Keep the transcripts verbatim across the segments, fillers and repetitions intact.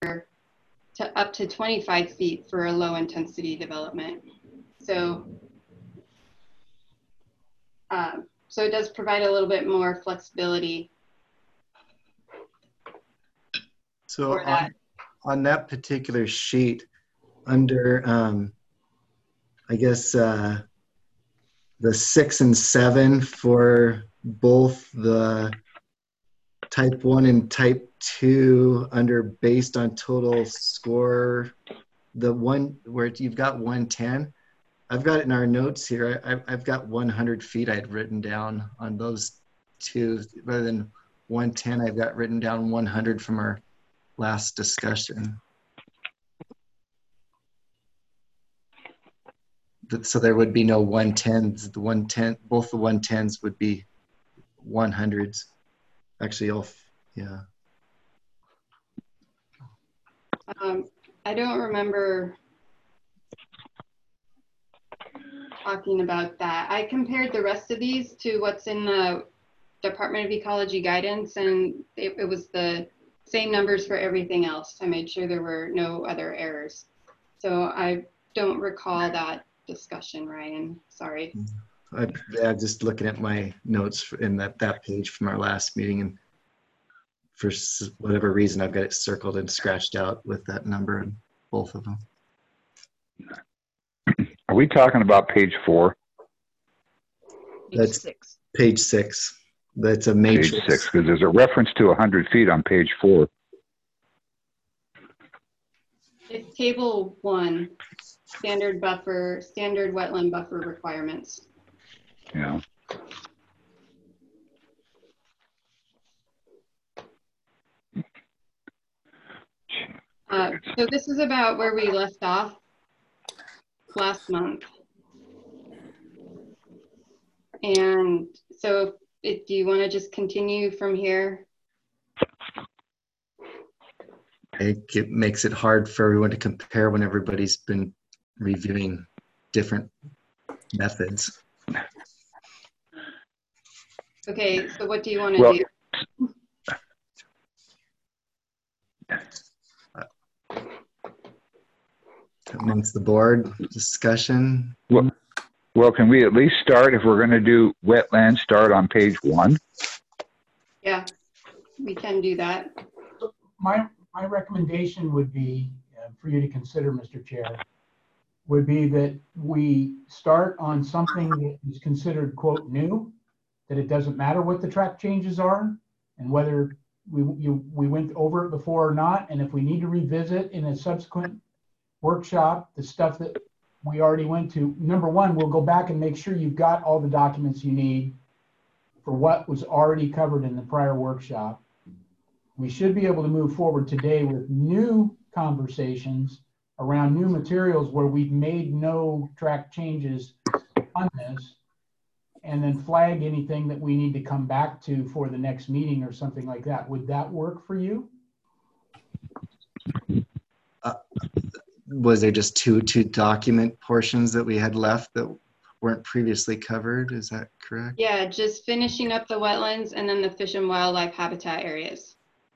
to up to twenty-five feet for a low intensity development. So, uh, so it does provide a little bit more flexibility. So on that. on that particular sheet, under, um, I guess, uh, the six and seven for both the type one and type two under based on total score, the one where you've got one ten, I've got it in our notes here. I, I've got one hundred feet I had written down on those two rather than one ten. I've got written down one hundred from our last discussion. So there would be no one tens. The one ten, both the one tens would be one hundreds. Actually, all, yeah. Um, I don't remember talking about that. I compared the rest of these to what's in the Department of Ecology guidance, and it, it was the same numbers for everything else. I made sure there were no other errors. So I don't recall that discussion, Ryan. Sorry. I, I'm just looking at my notes in that, that page from our last meeting, and for whatever reason, I've got it circled and scratched out with that number in both of them. Are we talking about page four? That's page six. Page six. That's a matrix. Page six, because there's a reference to one hundred feet on page four. It's table one, standard buffer, standard wetland buffer requirements. Yeah. Uh, so this is about where we left off last month. And so it, do you want to just continue from here? It makes it hard for everyone to compare when everybody's been reviewing different methods. Okay, so what do you want to well, do? Amongst the board discussion. Well, well, can we at least start, if we're going to do wetlands, start on page one? Yeah, we can do that. My, my recommendation would be, uh, for you to consider, Mister Chair, would be that we start on something that is considered, quote, new, that it doesn't matter what the track changes are and whether we, you, we went over it before or not. And if we need to revisit in a subsequent workshop the stuff that we already went to, number one, we'll go back and make sure you've got all the documents you need for what was already covered in the prior workshop. We should be able to move forward today with new conversations around new materials where we've made no track changes on this, and then flag anything that we need to come back to for the next meeting or something like that. Would that work for you? Uh, was there just two two document portions that we had left that weren't previously covered? Is that correct? Yeah, just finishing up the wetlands and then the fish and wildlife habitat areas.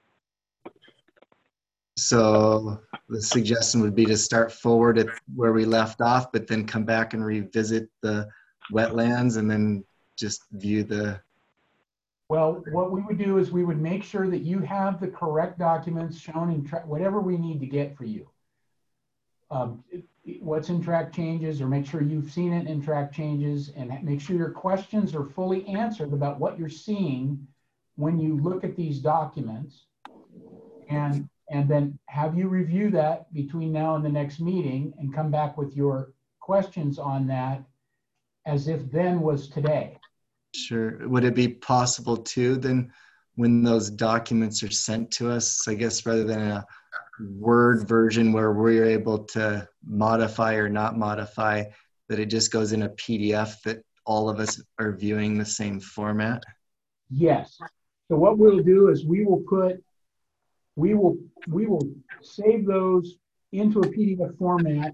So the suggestion would be to start forward at where we left off, but then come back and revisit the wetlands and then just view the... Well, what we would do is we would make sure that you have the correct documents shown in track, whatever we need to get for you. Um, what's in track changes, or make sure you've seen it in track changes, and make sure your questions are fully answered about what you're seeing when you look at these documents. And and then have you review that between now and the next meeting and come back with your questions on that as if then was today. Sure. Would it be possible too, then when those documents are sent to us, I guess rather than a Word version where we're able to modify or not modify, that it just goes in a P D F that all of us are viewing the same format? Yes. So what we'll do is we will put We will we will save those into a P D F format.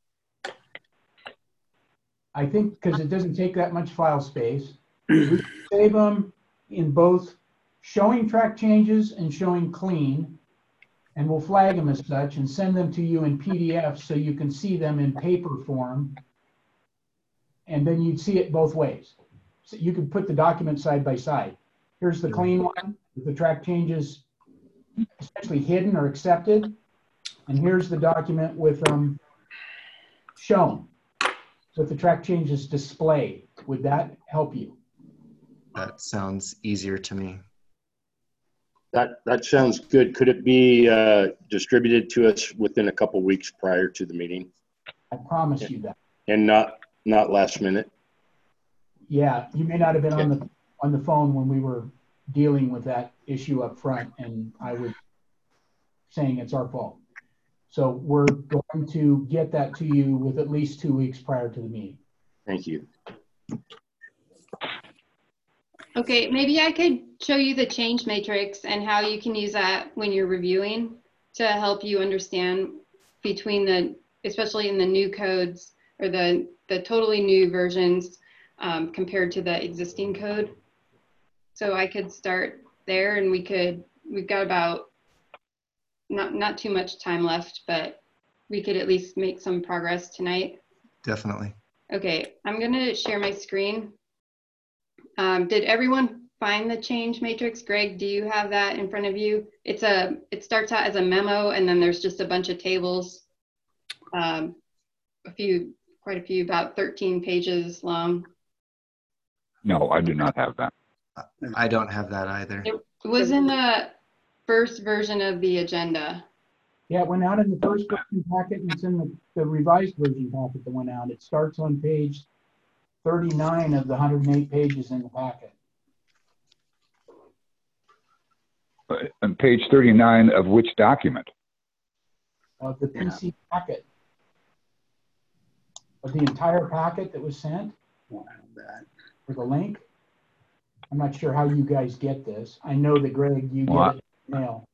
I think because it doesn't take that much file space. We save them in both showing track changes and showing clean. And we'll flag them as such and send them to you in P D F so you can see them in paper form. And then you'd see it both ways. So you could put the document side by side. Here's the clean one with the track changes essentially hidden or accepted. And here's the document with them shown with the track changes displayed. Would that help you? That sounds easier to me. That, that sounds good. Could it be uh, distributed to us within a couple weeks prior to the meeting I promise you that. and not, not last minute? Yeah, you may not have been on the on the phone when we were dealing with that issue up front, and I was saying it's our fault. So we're going to get that to you with at least two weeks prior to the meeting. Thank you. Okay, maybe I could show you the change matrix and how you can use that when you're reviewing to help you understand between the, especially in the new codes or the, the totally new versions um, compared to the existing code. So I could start there and we could, we've got about not, not too much time left, but we could at least make some progress tonight. Definitely. Okay, I'm gonna share my screen. Um, did everyone find the change matrix? Greg, do you have that in front of you? It's a, it starts out as a memo and then there's just a bunch of tables. Um, a few, quite a few, about thirteen pages long. No, I do not have that. I don't have that either. It was in the first version of the agenda. Yeah, it went out in the first version packet and it's in the, the revised version packet that went out. It starts on page thirty-nine of the one hundred eight pages in the packet. Uh, On page thirty-nine of which document? Of the P C packet. Of the entire packet that was sent. For the link. I'm not sure how you guys get this. I know that Greg, you get What? it in the mail.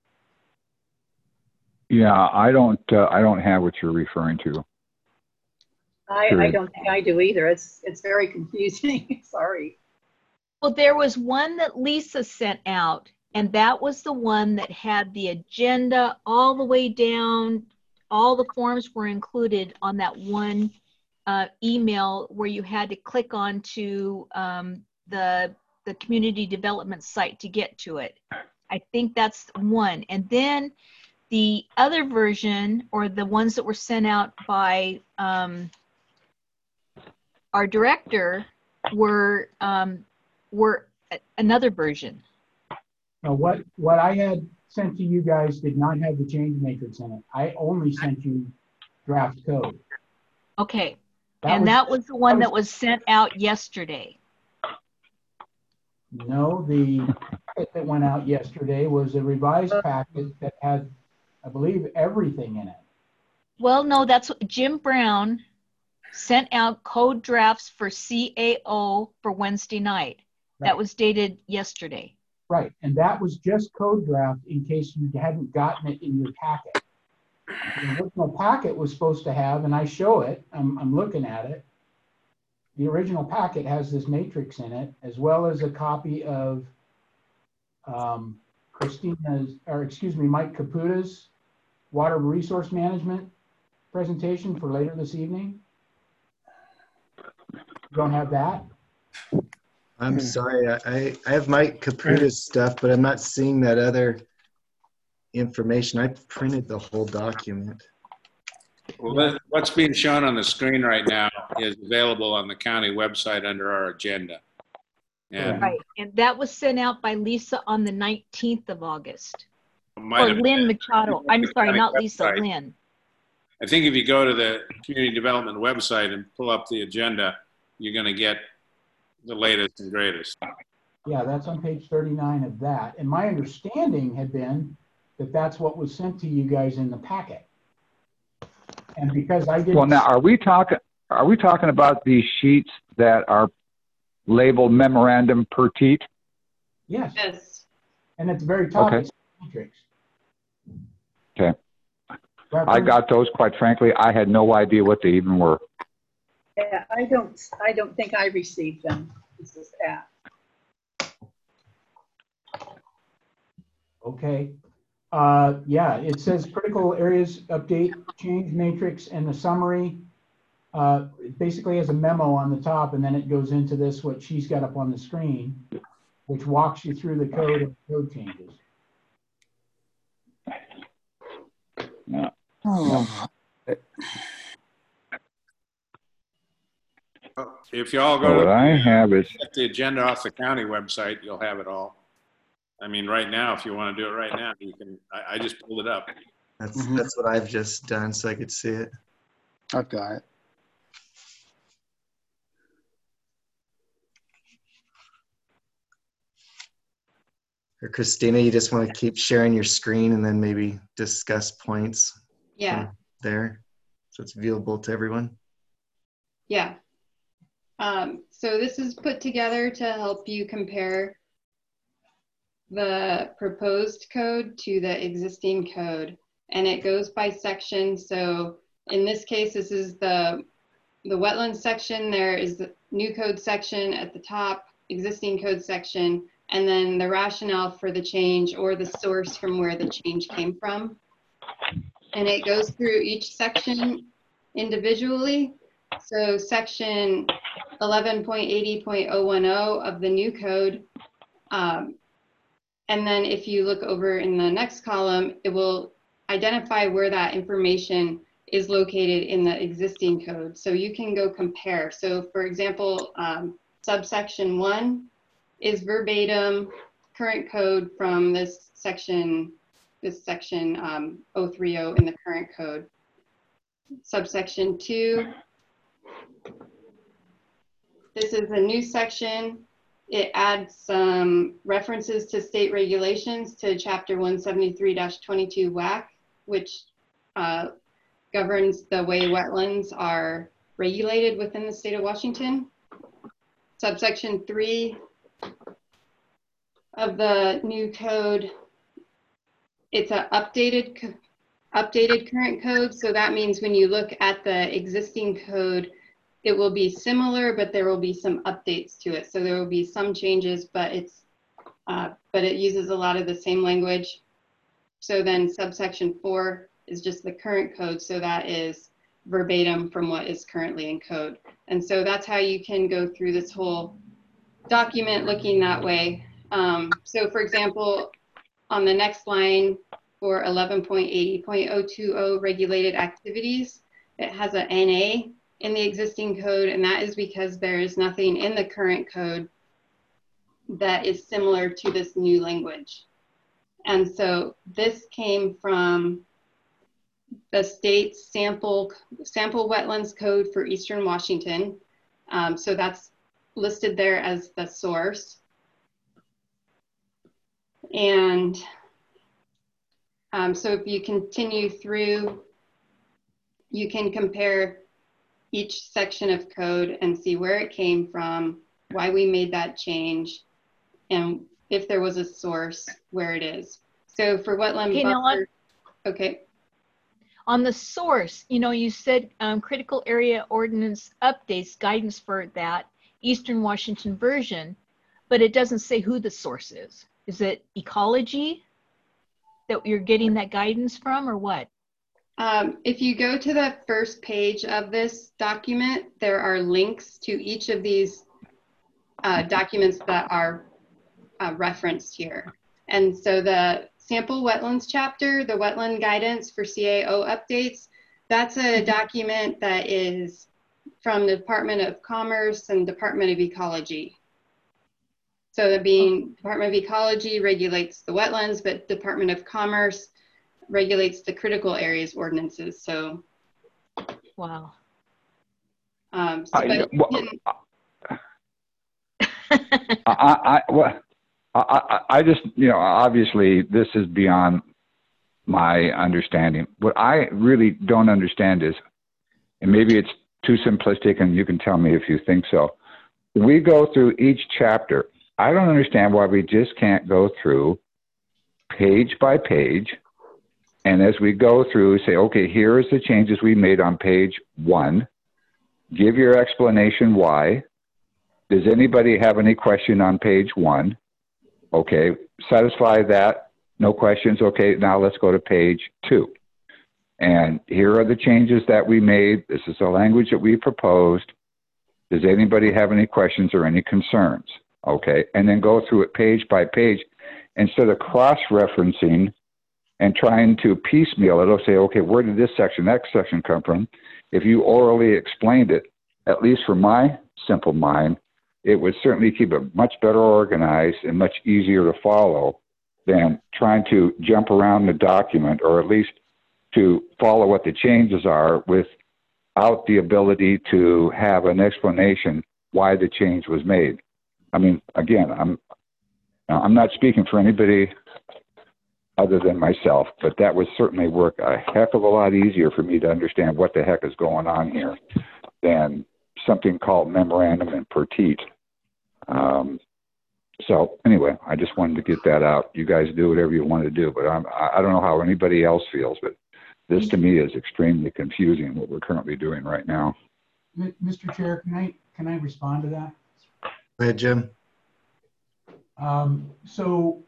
Yeah, I don't. Uh, I don't have what you're referring to. I, I Period. don't think I do either. It's, it's very confusing. Sorry. Well, there was one that Lisa sent out, and that was the one that had the agenda all the way down. All the forms were included on that one uh, email where you had to click on to um, the, the community development site to get to it. I think that's one. And then the other version, or the ones that were sent out by um, our director, were um, were another version. Now, what, what I had sent to you guys did not have the change matrix in it. I only sent you draft code. Okay. That And was- that was the one that that was sent out yesterday. No, the packet that went out yesterday was a revised packet that had, I believe, everything in it. Well, no, that's what Jim Brown sent out code drafts for C A O for Wednesday night. Right. That was dated yesterday. Right, and that was just code draft in case you hadn't gotten it in your packet. The original packet was supposed to have, and I show it, I'm, I'm looking at it. The original packet has this matrix in it, as well as a copy of um, Christina's, or excuse me, Mike Caputa's water resource management presentation for later this evening. You don't have that? I'm sorry. I, I I have Mike Caputa's stuff, but I'm not seeing that other information. I printed the whole document. Well, that- what's being shown on the screen right now is available on the county website under our agenda. And Right. And that was sent out by Lisa on the nineteenth of August. might Or have Lynn been- Machado. I'm sorry, county not Lisa, website. Lynn. I think if you go to the community development website and pull up the agenda, you're going to get the latest and greatest. Yeah, that's on page thirty-nine of that. And my understanding had been that that's what was sent to you guys in the packet. And because I didn't. Well, now are we talking? Are we talking about these sheets that are labeled memorandum per teat? Yes, Yes. and at the very top, Okay. it's matrix. Okay. I Reference- got those. Quite frankly, I had no idea what they even were. Yeah, I don't, I don't think I received them. This is that. Okay. Uh, yeah, it says critical areas update, change matrix, and the summary. Uh, it basically has a memo on the top, and then it goes into this, what she's got up on the screen, which walks you through the code and code changes. No. Oh, If you all So go what to I have is, get the agenda off the county website, you'll have it all. I mean, right now, if you want to do it right now, you can, I, I just pulled it up. That's Mhm. that's what I've just done, so I could see it. I've got it. Or Christina, you just want to keep sharing your screen and then maybe discuss points Yeah, from there, so it's viewable to everyone. yeah. Um, so this is put together to help you compare the proposed code to the existing code, and it goes by section. So in this case, this is the the wetlands section. There is the new code section at the top, existing code section, and then the rationale for the change or the source from where the change came from. And it goes through each section individually. So section eleven point eighty point oh one oh of the new code. Um, and then if you look over in the next column, it will identify where that information is located in the existing code. So you can go compare. So for example, um, subsection one is verbatim current code from this section, this section um, oh three oh in the current code. Subsection two, this is a new section. It adds some references to state regulations to chapter one seventy-three dash twenty-two W A C, which uh, governs the way wetlands are regulated within the state of Washington. Subsection three of the new code, it's an updated, updated current code. So that means when you look at the existing code, it will be similar, but there will be some updates to it. So there will be some changes, but it's, uh, but it uses a lot of the same language. So then subsection four is just the current code. So that is verbatim from what is currently in code. And so that's how you can go through this whole document looking that way. Um, so for example, on the next line for eleven point eighty point oh two oh regulated activities, it has a N A in the existing code, and that is because there is nothing in the current code that is similar to this new language. And so this came from the state sample, sample wetlands code for Eastern Washington. Um, so that's listed there as the source. And um, so if you continue through, you can compare each section of code and see where it came from, why we made that change, and if there was a source, where it is. So for wetland Okay, now on- buffer, okay. On the source, you know, you said um, critical area ordinance updates, guidance for that Eastern Washington version, but it doesn't say who the source is. Is it ecology that you're getting that guidance from, or what? Um, if you go to the first page of this document, there are links to each of these uh, documents that are uh, referenced here. And so the sample wetlands chapter, the wetland guidance for C A O updates, that's a document that is from the Department of Commerce and Department of Ecology. So that being Department of Ecology regulates the wetlands, but Department of Commerce regulates the critical areas ordinances. So, Wow. um, so I, but you well, can, I, I, well, I, I, I just, you know, obviously this is beyond my understanding. What I really don't understand is, and maybe it's too simplistic and you can tell me if you think so. We go through each chapter. I don't understand why we just can't go through page by page. And as we go through, say, okay, here's the changes we made on page one. Give your explanation why. Does anybody have any question on page one? Okay, satisfy that. No questions. Okay, now let's go to page two. And here are the changes that we made. This is the language that we proposed. Does anybody have any questions or any concerns? Okay, and then go through it page by page instead of cross-referencing and trying to piecemeal it. It'll say, okay, where did this section, that section come from? If you orally explained it, at least for my simple mind, it would certainly keep it much better organized and much easier to follow than trying to jump around the document, or at least to follow what the changes are without the ability to have an explanation why the change was made. I mean, again, I'm I'm not speaking for anybody other than myself, but that would certainly work a heck of a lot easier for me to understand what the heck is going on here than something called memorandum and petite. Um, so anyway, I just wanted to get that out. You guys do whatever you want to do, but I'm, I don't know how anybody else feels, but this to me is extremely confusing what we're currently doing right now. Mister Chair, can I, can I respond to that? Go ahead, Jim. Um, so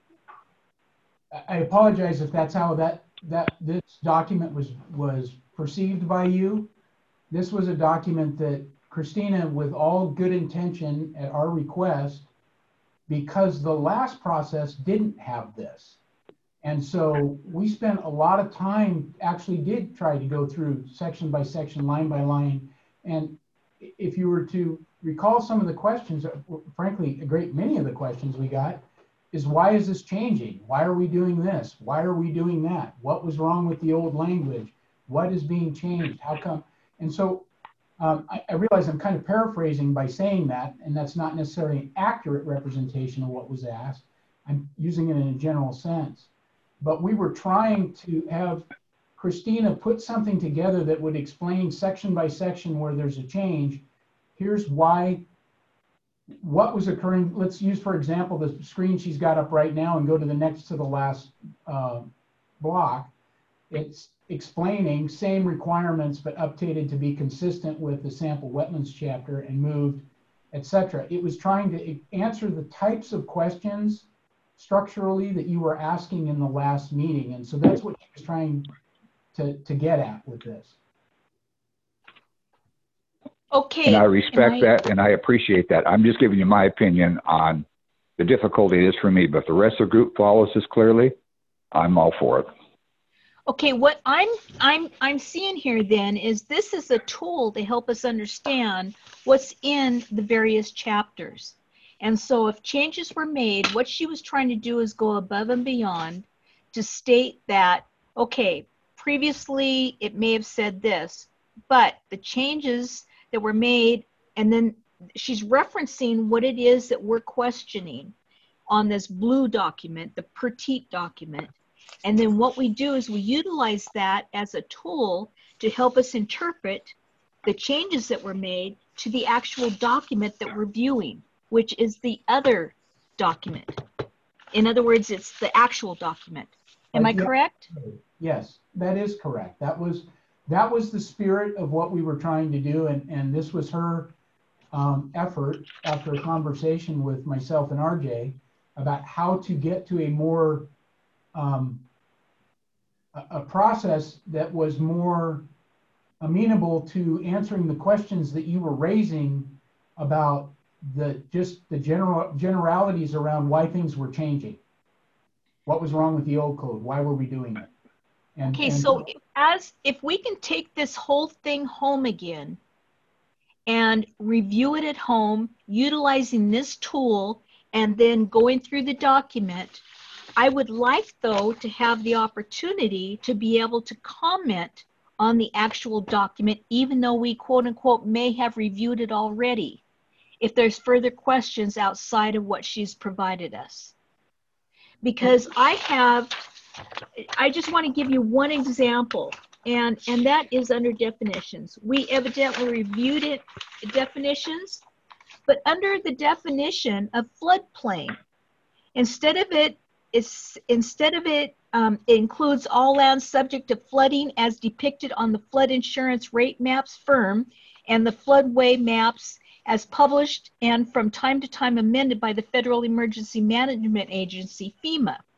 I apologize if that's how that, that this document was, was perceived by you. This was a document that Christina, with all good intention at our request, because the last process didn't have this. And so we spent a lot of time, actually did try to go through section by section, line by line. And if you were to recall some of the questions, frankly, a great many of the questions we got is, why is this changing? Why are we doing this? Why are we doing that? What was wrong with the old language? What is being changed? How come? And so um, I, I realize I'm kind of paraphrasing by saying that, and that's not necessarily an accurate representation of what was asked. I'm using it in a general sense. But we were trying to have Christina put something together that would explain section by section where there's a change. Here's why, what was occurring. Let's use, for example, the screen she's got up right now and go to the next to the last uh, block. It's explaining same requirements, but updated to be consistent with the sample wetlands chapter and moved, et cetera. It was trying to answer the types of questions structurally that you were asking in the last meeting. And so that's what she was trying to, to get at with this. Okay. And I respect I... that, and I appreciate that. I'm just giving you my opinion on the difficulty it is for me, but if the rest of the group follows this clearly, I'm all for it. Okay, what I'm I'm I'm seeing here then is this is a tool to help us understand what's in the various chapters. And so if changes were made, what she was trying to do is go above and beyond to state that, okay, previously it may have said this, but the changes that were made, and then she's referencing what it is that we're questioning on this blue document, the petite document. And then what we do is we utilize that as a tool to help us interpret the changes that were made to the actual document that we're viewing, which is the other document. In other words, it's the actual document. Am uh, I yeah, correct? Yes, that is correct. That was that was the spirit of what we were trying to do, and, and this was her um, effort after a conversation with myself and R J about how to get to a more um, a, a process that was more amenable to answering the questions that you were raising about the just the general generalities around why things were changing. What was wrong with the old code? Why were we doing it? And, okay, and so as if we can take this whole thing home again and review it at home, utilizing this tool and then going through the document, I would like, though, to have the opportunity to be able to comment on the actual document, even though we, quote unquote, may have reviewed it already, if there's further questions outside of what she's provided us. Because I have, I just want to give you one example, and, and that is under definitions. We evidently reviewed it, definitions, but under the definition of floodplain, instead of it, is, instead of it, um, it includes all lands subject to flooding as depicted on the flood insurance rate maps firm and the floodway maps as published and from time to time amended by the Federal Emergency Management Agency, FEMA.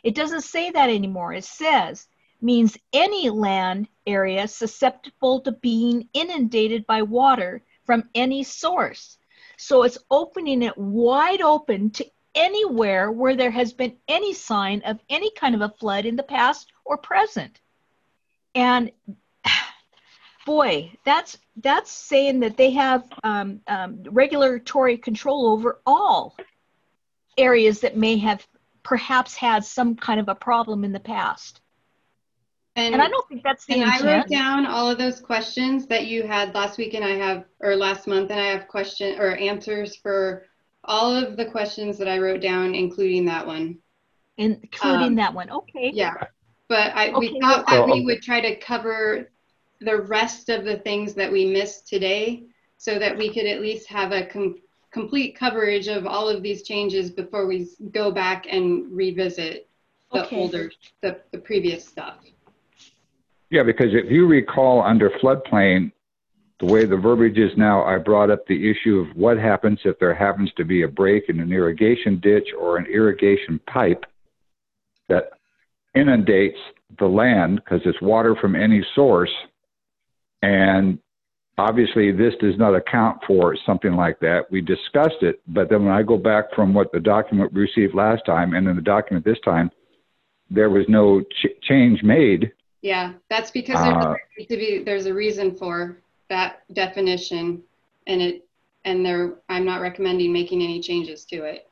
It doesn't say that anymore. It says, means any land area susceptible to being inundated by water from any source. So it's opening it wide open to anywhere where there has been any sign of any kind of a flood in the past or present. And boy, that's that's saying that they have um, um, regulatory control over all areas that may have perhaps had some kind of a problem in the past. And, and I don't think that's the and intent. I wrote down all of those questions that you had last week, and I have, or last month, and I have question or answers for all of the questions that I wrote down, including that one. Including um, that one, okay. Yeah, but I, Okay, we thought well- that we would try to cover the rest of the things that we missed today, so that we could at least have a com complete coverage of all of these changes before we go back and revisit the Okay. older, the, the previous stuff. Yeah, because if you recall under floodplain, the way the verbiage is now, I brought up the issue of what happens if there happens to be a break in an irrigation ditch or an irrigation pipe that inundates the land because it's water from any source. And obviously this does not account for something like that. We discussed it, but then when I go back from what the document we received last time and in the document this time, there was no ch change made. Yeah, that's because there's, Uh, a, to be, there's a reason for that definition, and it and there I'm not recommending making any changes to it.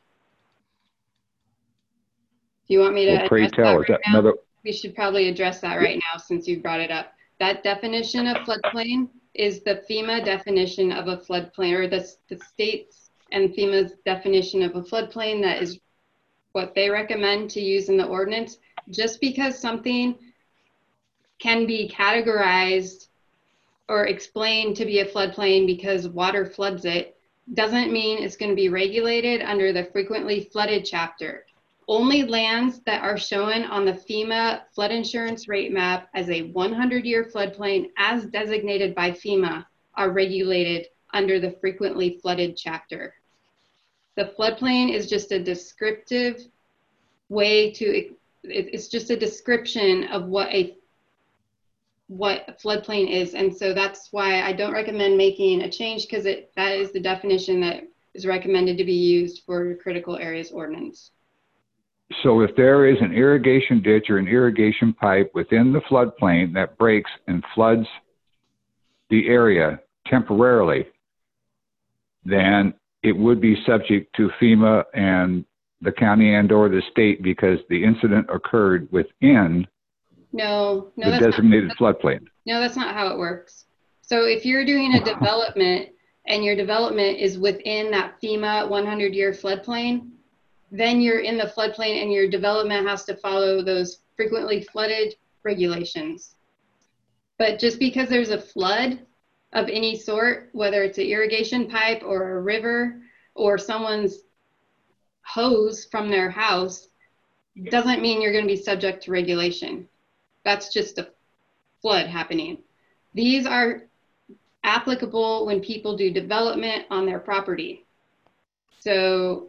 Do you want me to Well, pray address tell, that is right that now? another? We should probably address that right now since you brought it up. That definition of floodplain is the FEMA definition of a floodplain, or the, the state's and FEMA's definition of a floodplain. That is what they recommend to use in the ordinance. Just because something can be categorized or explained to be a floodplain because water floods it, doesn't mean it's going to be regulated under the frequently flooded chapter. Only lands that are shown on the FEMA flood insurance rate map as a hundred year floodplain as designated by FEMA are regulated under the frequently flooded chapter. The floodplain is just a descriptive way to, it, it's just a description of what a what a floodplain is. And so that's why I don't recommend making a change, because it that is the definition that is recommended to be used for critical areas ordinance. So if there is an irrigation ditch or an irrigation pipe within the floodplain that breaks and floods the area temporarily, then it would be subject to FEMA and the county and or the state because the incident occurred within No, no, the that's designated not, floodplain. no, that's not how it works. So if you're doing a development and your development is within that FEMA hundred year floodplain, then you're in the floodplain and your development has to follow those frequently flooded regulations. But just because there's a flood of any sort, whether it's an irrigation pipe or a river or someone's hose from their house, doesn't mean you're going to be subject to regulation. That's just a flood happening. These are applicable when people do development on their property. So,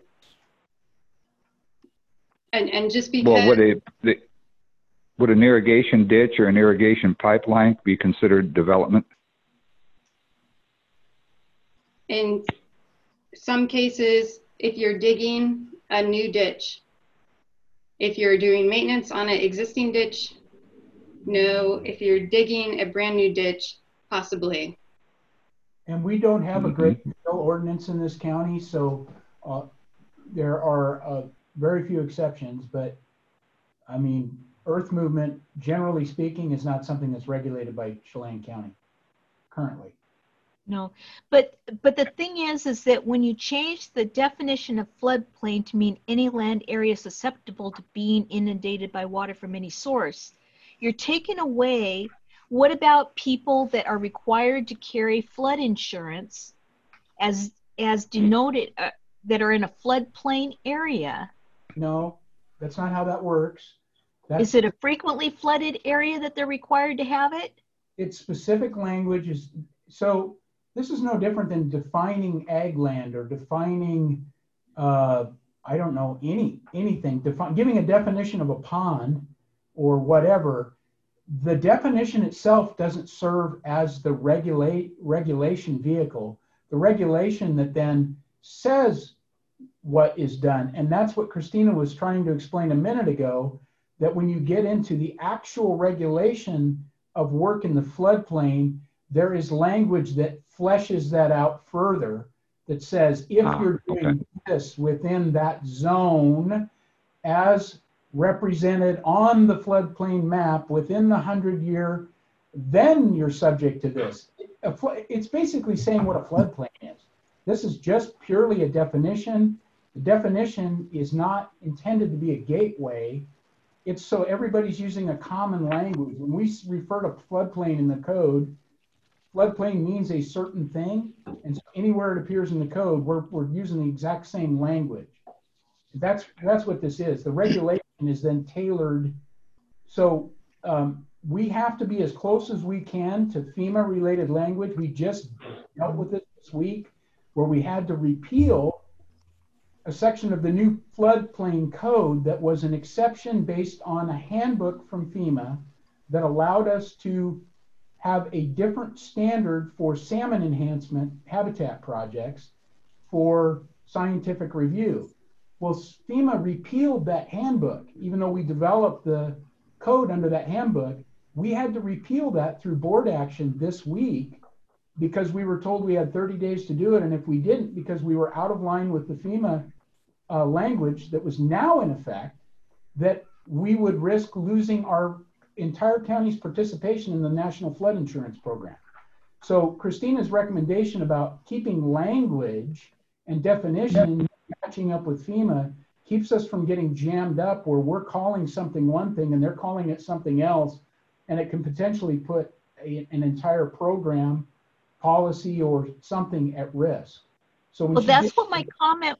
and, and just because— Well, would, a, the, would an irrigation ditch or an irrigation pipeline be considered development? in some cases, if you're digging a new ditch, if you're doing maintenance on an existing ditch, no. If you're digging a brand new ditch, possibly. And we don't have a great deal ordinance in this county, so uh, there are uh, very few exceptions, but I mean, earth movement, generally speaking, is not something that's regulated by Chelan County currently. No, but but the thing is, is that when you change the definition of floodplain to mean any land area susceptible to being inundated by water from any source, you're taking away. What about people that are required to carry flood insurance, as as denoted, uh, that are in a floodplain area? No, that's not how that works. That's, Is it a frequently flooded area that they're required to have it? It's specific language is so. This is no different than defining ag land or defining uh, I don't know, any, anything, defi- giving a definition of a pond or whatever, the definition itself doesn't serve as the regulate regulation vehicle. The regulation that then says what is done. And that's what Christina was trying to explain a minute ago, that when you get into the actual regulation of work in the floodplain, there is language that fleshes that out further, that says if Ah, you're doing okay. this within that zone as represented on the floodplain map within the hundred year, then you're subject to this. A fl- It's basically saying what a floodplain is. This is just purely a definition. The definition is not intended to be a gateway. It's so everybody's using a common language. When we s- refer to floodplain in the code, floodplain means a certain thing. And so anywhere it appears in the code, we're, we're using the exact same language. That's, that's what this is. The regulation is then tailored. So um, we have to be as close as we can to FEMA related language. We just dealt with it this week, where we had to repeal a section of the new floodplain code that was an exception based on a handbook from FEMA that allowed us to have a different standard for salmon enhancement habitat projects for scientific review. Well, FEMA repealed that handbook. Even though we developed the code under that handbook, we had to repeal that through board action this week because we were told we had thirty days to do it. And if we didn't, because we were out of line with the FEMA uh, language that was now in effect, that we would risk losing our entire county's participation in the National Flood Insurance Program. So Christina's recommendation about keeping language and definition matching up with FEMA keeps us from getting jammed up where we're calling something one thing and they're calling it something else, and it can potentially put a, an entire program, policy, or something at risk. So we Well, should that's get- what my comment,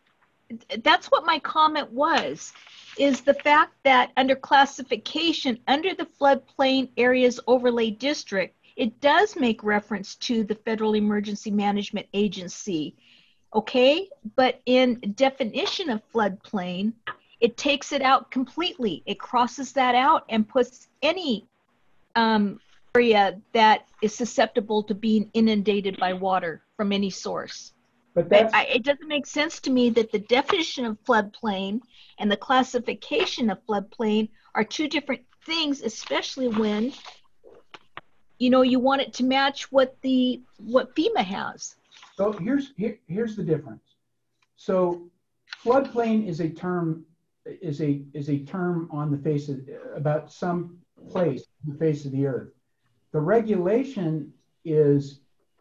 that's what my comment was, is the fact that under classification, under the floodplain areas overlay district, it does make reference to the Federal Emergency Management Agency. Okay, but in definition of floodplain, it takes it out completely. It crosses that out and puts any um, area that is susceptible to being inundated by water from any source. But that's, I, it doesn't make sense to me that the definition of floodplain and the classification of floodplain are two different things, especially when, you know, you want it to match what the what FEMA has. so here's here, here's the difference. So floodplain is a term is a is a term on the face of about some place on the face of the earth. The regulation is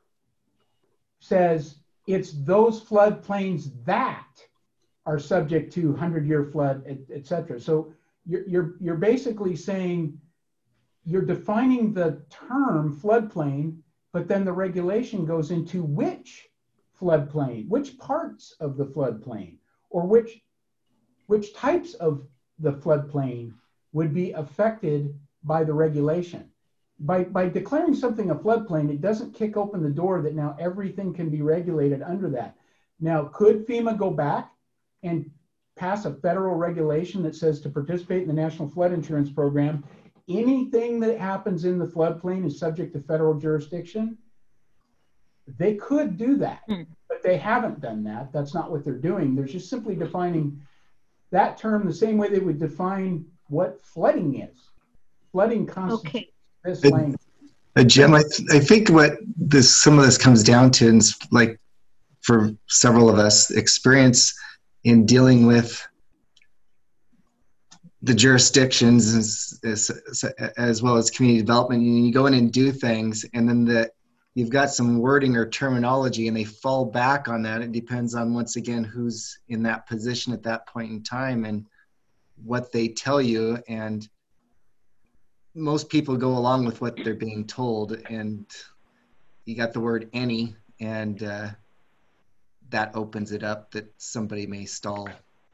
says it's those floodplains that are subject to hundred-year flood, et, et cetera. So you're, you're, you're basically saying you're defining the term floodplain, but then the regulation goes into which floodplain, which parts of the floodplain, or which, which types of the floodplain would be affected by the regulation. By, by declaring something a floodplain, it doesn't kick open the door that now everything can be regulated under that. Now, could FEMA go back and pass a federal regulation that says to participate in the National Flood Insurance Program, anything that happens in the floodplain is subject to federal jurisdiction? They could do that, Hmm. but they haven't done that. That's not what they're doing. They're just simply defining that term the same way they would define what flooding is. Flooding constitutes Okay. this It- language. Uh, Jim, I, th- I think what this some of this comes down to is like for several of us, experience in dealing with the jurisdictions as, as, as well as community development. And you go in and do things, and then the you've got some wording or terminology, and they fall back on that. It depends on, once again, who's in that position at that point in time and what they tell you. And most people go along with what they're being told, and you got the word any, and uh, that opens it up that somebody may stall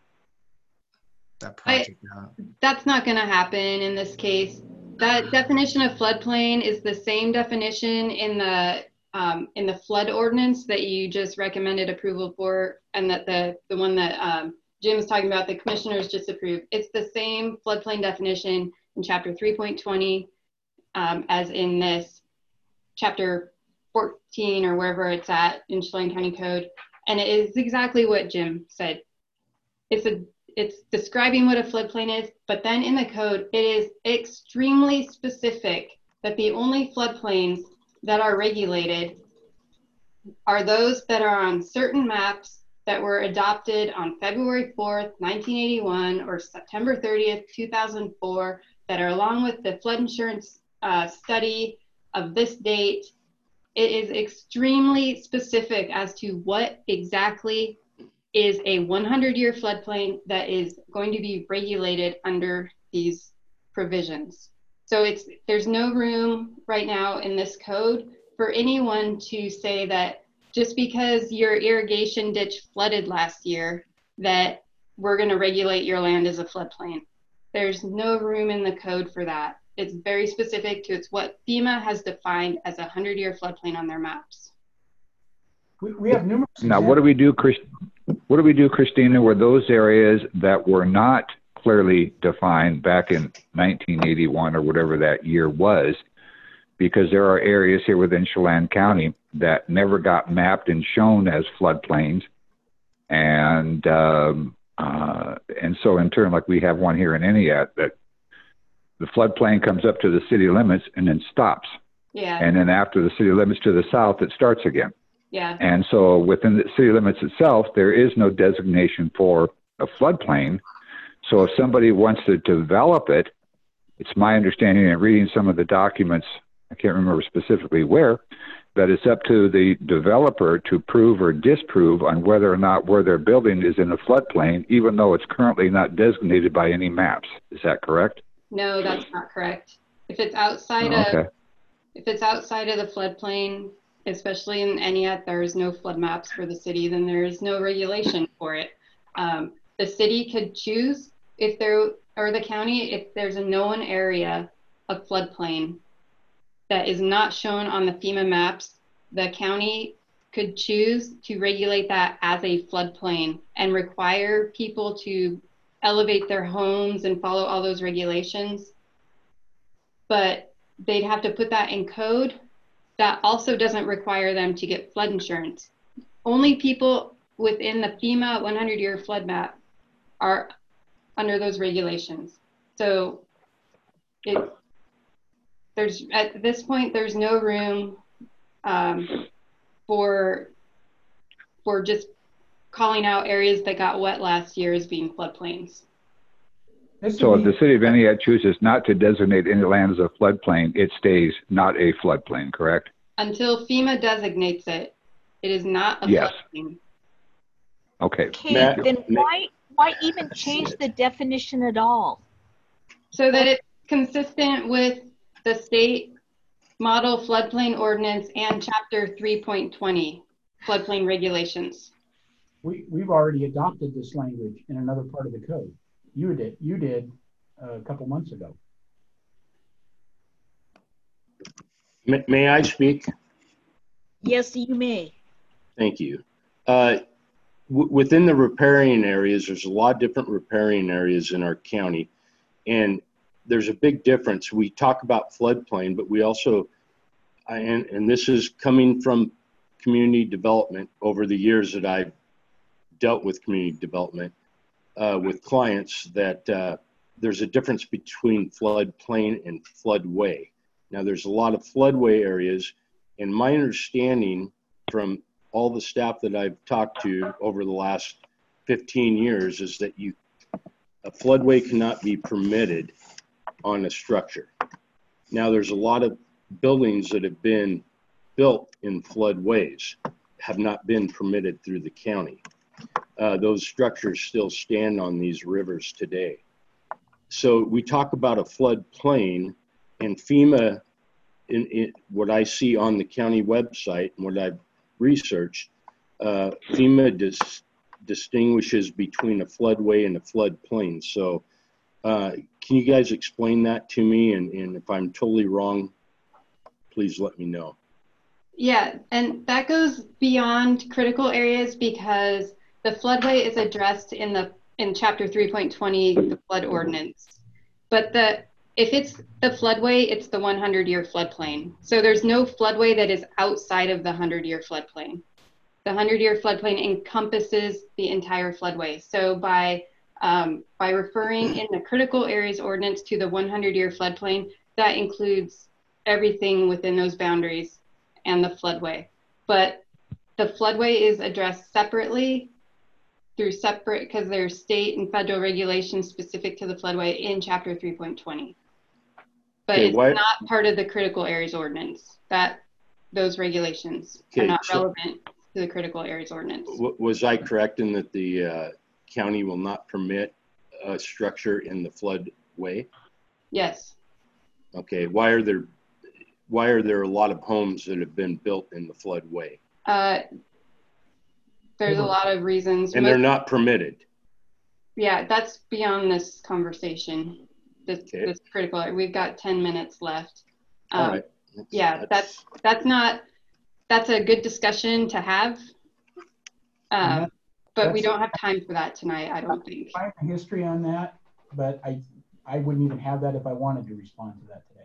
that project out. That's not going to happen in this case. That definition of floodplain is the same definition in the um, in the flood ordinance that you just recommended approval for, and that the the one that um, Jim Jim's talking about, the commissioners just approved. It's the same floodplain definition in chapter three point twenty um, as in this chapter fourteen or wherever it's at in Chelan County Code. And it is exactly what Jim said. It's a it's describing what a floodplain is, but then in the code, it is extremely specific that the only floodplains that are regulated are those that are on certain maps that were adopted on February fourth, nineteen eighty-one or September thirtieth, two thousand four, that are along with the flood insurance uh, study of this date. It is extremely specific as to what exactly is a hundred year floodplain that is going to be regulated under these provisions. So it's there's no room right now in this code for anyone to say that just because your irrigation ditch flooded last year, that we're going to regulate your land as a floodplain. There's no room in the code for that. It's very specific to it's what FEMA has defined as a hundred year floodplain on their maps. We, we have numerous. Now, what do we do, Chris? What do we do, Christina, were those areas that were not clearly defined back in nineteen eighty-one or whatever that year was? Because there are areas here within Chelan County that never got mapped and shown as floodplains. And um, uh, and so in turn, like we have one here in Entiat, that the floodplain comes up to the city limits and then stops. Yeah. And then after the city limits to the south, it starts again. Yeah. And so within the city limits itself, there is no designation for a floodplain. So if somebody wants to develop it, it's my understanding and reading some of the documents, I can't remember specifically where, that it's up to the developer to prove or disprove on whether or not where they're building is in a floodplain, even though it's currently not designated by any maps. Is that correct? No, that's not correct. If it's outside Oh, okay. of if it's outside of the floodplain, especially in Entiat, there is no flood maps for the city, then there is no regulation for it. Um, the city could choose if there, or the county, if there's a known area of floodplain that is not shown on the FEMA maps, the county could choose to regulate that as a floodplain and require people to elevate their homes and follow all those regulations. But they'd have to put that in code. That also doesn't require them to get flood insurance. Only people within the FEMA hundred year flood map are under those regulations. So it, there's at this point, there's no room um, for, for just calling out areas that got wet last year as being floodplains. So if the city of Entiat chooses not to designate any land as a floodplain, it stays not a floodplain, correct? Until FEMA designates it, it is not a Yes. floodplain. Okay. Okay, Matt- then why why even change the definition at all? So that it's consistent with the state model floodplain ordinance and chapter three point twenty floodplain regulations. We, we've already adopted this language in another part of the code. You did, you did uh, a couple months ago. May, may I speak? Yes, you may. Thank you. Uh, w- within the riparian areas, there's a lot of different riparian areas in our county, and there's a big difference. We talk about floodplain, but we also, I- and, and this is coming from community development over the years that I've dealt with community development uh, with clients, that uh, there's a difference between floodplain and floodway. Now, there's a lot of floodway areas, and my understanding from all the staff that I've talked to over the last fifteen years is that you a floodway cannot be permitted on a structure. Now, there's a lot of buildings that have been built in floodways, have not been permitted through the county. Uh, those structures still stand on these rivers today. So we talk about a floodplain, and FEMA, in, in what I see on the county website and what I've researched, uh, FEMA dis, distinguishes between a floodway and a floodplain. So uh, can you guys explain that to me? And, and if I'm totally wrong, please let me know. Yeah, and that goes beyond critical areas because the floodway is addressed in the in chapter three point twenty, the flood ordinance. But the if it's the floodway, it's the hundred year floodplain. So there's no floodway that is outside of the hundred year floodplain. The hundred year floodplain encompasses the entire floodway. So by um, by referring in the critical areas ordinance to the hundred year floodplain, that includes everything within those boundaries and the floodway. But the floodway is addressed separately through separate, because there's state and federal regulations specific to the floodway in chapter three point twenty. But Okay, it's why- not part of the critical areas ordinance. That those regulations Okay, are not so- relevant to the critical areas ordinance. W- Was I correct in that the uh, county will not permit a structure in the floodway? Yes. Okay, why are there, why are there a lot of homes that have been built in the floodway? Uh, there's a lot of reasons. And they're Most- not permitted? Yeah, that's beyond this conversation. This, Okay. this critical, we've got ten minutes left. All Um, right. Yeah, that's, that's not, that's a good discussion to have. Um, that- but we that's- don't have time for that tonight, I don't think. Find the history on that, but I, I wouldn't even have that if I wanted to respond to that today.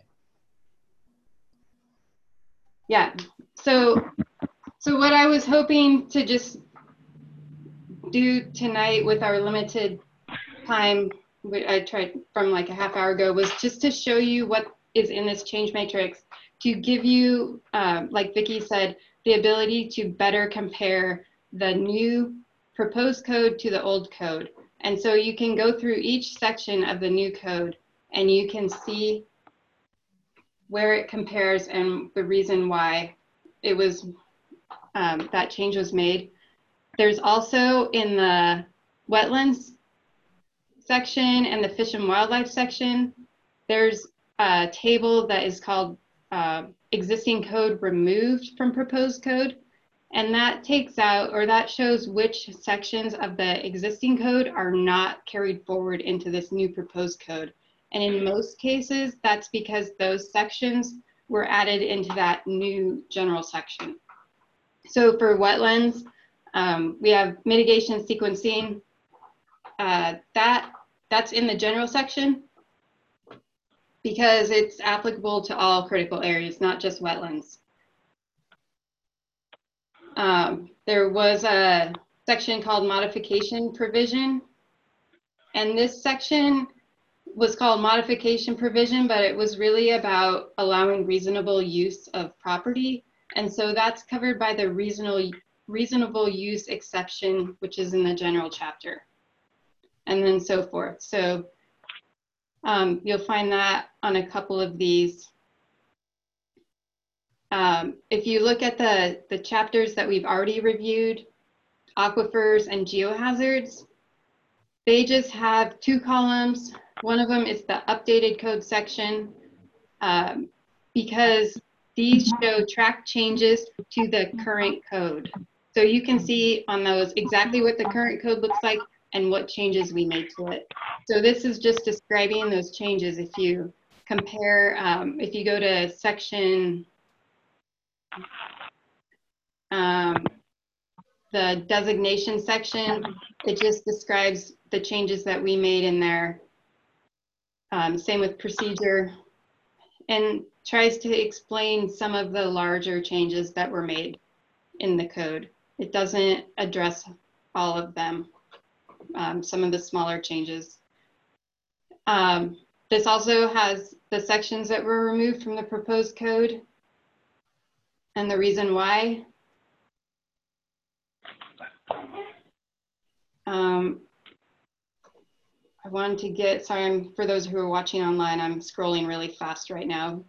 Yeah, so, so what I was hoping to just do tonight with our limited time, which I tried from like a half hour ago, was just to show you what is in this change matrix, to give you, um, like Vicki said, the ability to better compare the new proposed code to the old code. And so you can go through each section of the new code and you can see where it compares and the reason why it was, um, that change was made. There's also in the wetlands section and the fish and wildlife section, there's a table that is called uh, existing code removed from proposed code. And that takes out, or that shows which sections of the existing code are not carried forward into this new proposed code. And in most cases, that's because those sections were added into that new general section. So for wetlands, um, we have mitigation sequencing. Uh, that, that's in the general section because it's applicable to all critical areas, not just wetlands. Um, there was a section called modification provision, and this section was called modification provision, but it was really about allowing reasonable use of property. And so that's covered by the reasonable, reasonable use exception, which is in the general chapter, and then so forth. So um, you'll find that on a couple of these. Um, if you look at the, the chapters that we've already reviewed, aquifers and geohazards, they just have two columns. One of them is the updated code section, um, because these show track changes to the current code. So you can see on those exactly what the current code looks like and what changes we made to it. So this is just describing those changes. If you compare, um, if you go to section, um, the designation section, it just describes the changes that we made in there. Um, same with procedure, and tries to explain some of the larger changes that were made in the code. It doesn't address all of them, um, some of the smaller changes. Um, this also has the sections that were removed from the proposed code and the reason why. Um, I wanted to get, sorry, I'm, for those who are watching online, I'm scrolling really fast right now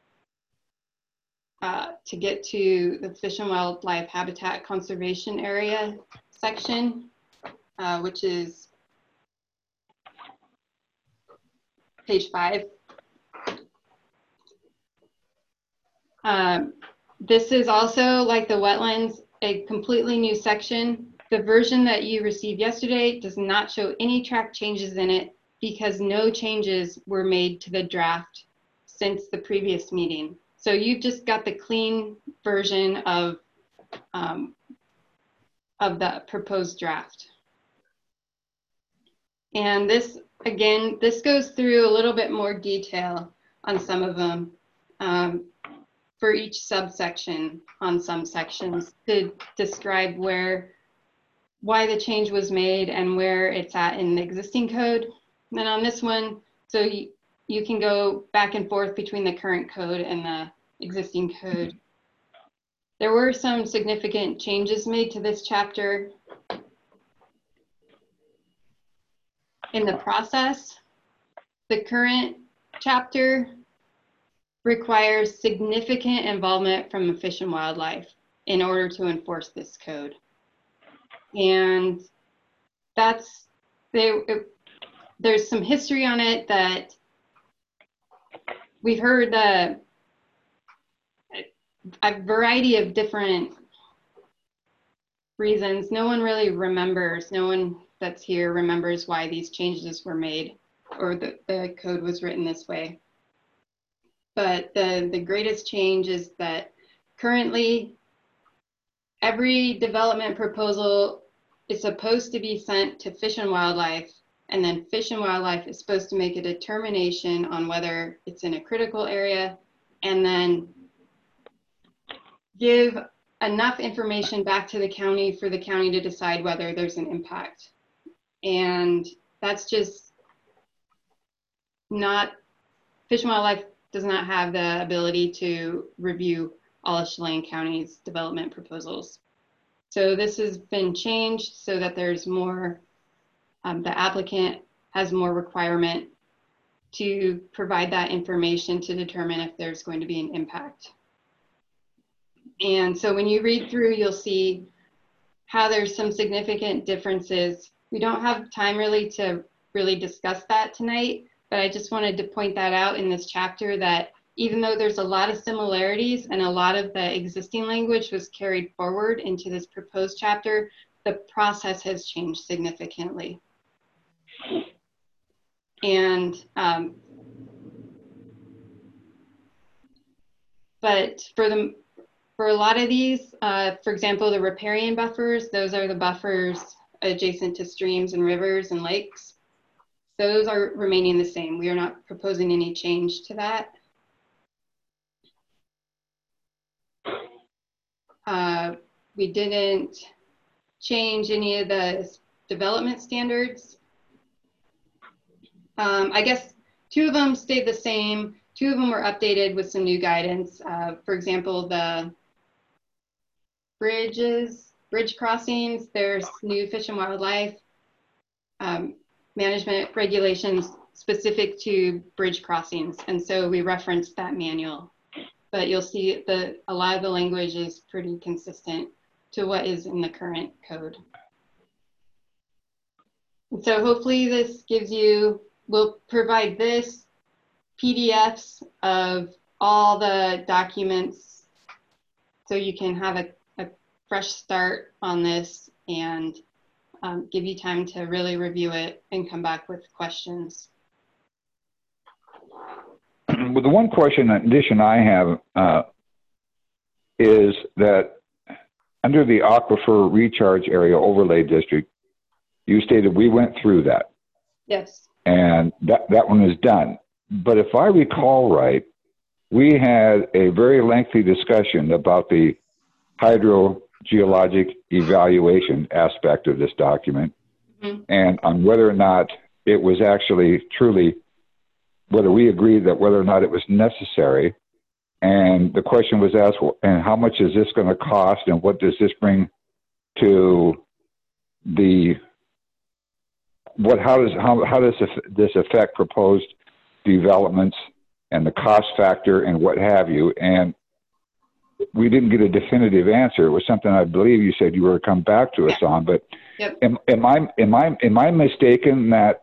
uh, to get to the Fish and Wildlife Habitat Conservation Area section, uh, which is page five. Um, this is also like the wetlands, a completely new section. The version that you received yesterday does not show any track changes in it because no changes were made to the draft since the previous meeting. So you've just got the clean version of, um, of the proposed draft. And this, again, this goes through a little bit more detail on some of them um, for each subsection on some sections to describe where, why the change was made and where it's at in the existing code. And then on this one, so you, you can go back and forth between the current code and the existing code. There were some significant changes made to this chapter in the process. The current chapter requires significant involvement from Fish and Wildlife in order to enforce this code. And that's, they, it, there's some history on it that we've heard the, a variety of different reasons. No one really remembers, no one that's here remembers why these changes were made or the, the code was written this way. But the, the greatest change is that currently every development proposal is supposed to be sent to Fish and Wildlife, and then Fish and Wildlife is supposed to make a determination on whether it's in a critical area and then give enough information back to the county for the county to decide whether there's an impact. And that's just not, Fish and Wildlife does not have the ability to review all of Chelan County's development proposals. So this has been changed so that there's more, um, the applicant has more requirement to provide that information to determine if there's going to be an impact. And so when you read through, you'll see how there's some significant differences. We don't have time really to really discuss that tonight, but I just wanted to point that out in this chapter that even though there's a lot of similarities and a lot of the existing language was carried forward into this proposed chapter, the process has changed significantly. And, um, but for the, for a lot of these, uh, for example, the riparian buffers, those are the buffers adjacent to streams and rivers and lakes. Those are remaining the same. We are not proposing any change to that. Uh, we didn't change any of the development standards. Um, I guess two of them stayed the same. Two of them were updated with some new guidance. Uh, for example, the bridges, bridge crossings, there's new Fish and Wildlife um, management regulations specific to bridge crossings. And so we referenced that manual. But you'll see that a lot of the language is pretty consistent to what is in the current code. And so hopefully this gives you, we'll provide this P D Fs of all the documents so you can have a, a fresh start on this and um, give you time to really review it and come back with questions. Well, the one question, addition I have uh, is that under the Aquifer Recharge Area Overlay District, you stated we went through that. Yes. And that, that one is done. But if I recall right, we had a very lengthy discussion about the hydrogeologic evaluation aspect of this document, mm-hmm. and on whether or not it was actually truly, whether we agreed that whether or not it was necessary. And the question was asked, well, and how much is this going to cost, and what does this bring to the, what, how does, how, how does this affect proposed developments and the cost factor and what have you? And we didn't get a definitive answer. It was something I believe you said you were to come back to us on, but yep. am, am I, am I, am I mistaken that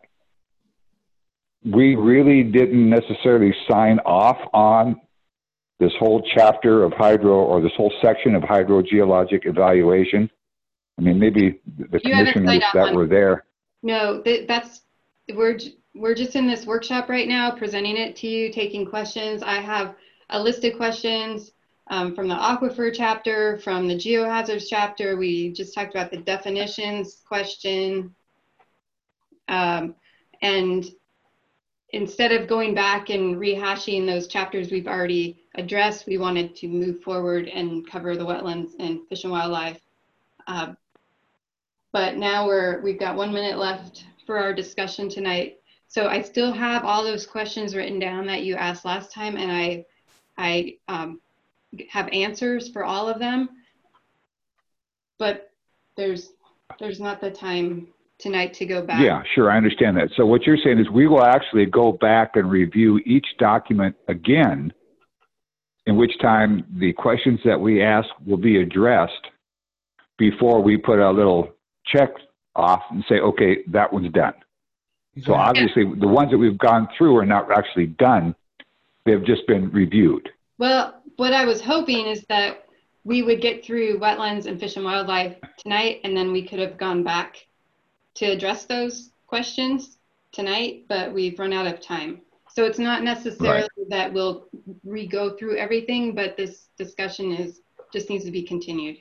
we really didn't necessarily sign off on this whole chapter of hydro, or this whole section of hydrogeologic evaluation? I mean, maybe the you commissioners that were there. No, that's, we're, we're just in this workshop right now, presenting it to you, taking questions. I have a list of questions um, from the aquifer chapter, from the geohazards chapter. We just talked about the definitions question. Um, And instead of going back and rehashing those chapters we've already addressed, we wanted to move forward and cover the wetlands and fish and wildlife. Uh, but now we're, we've got one minute left for our discussion tonight. So I still have all those questions written down that you asked last time, and I, I um, have answers for all of them, but there's, there's not the time tonight to go back. Yeah, sure. I understand that. So what you're saying is we will actually go back and review each document again, in which time the questions that we ask will be addressed before we put a little check off and say, okay, that one's done. So obviously the ones that we've gone through are not actually done. They've just been reviewed. Well, what I was hoping is that we would get through wetlands and fish and wildlife tonight, and then we could have gone back to address those questions tonight, but we've run out of time. So it's not necessarily right. that we'll re-go through everything, but this discussion is just needs to be continued.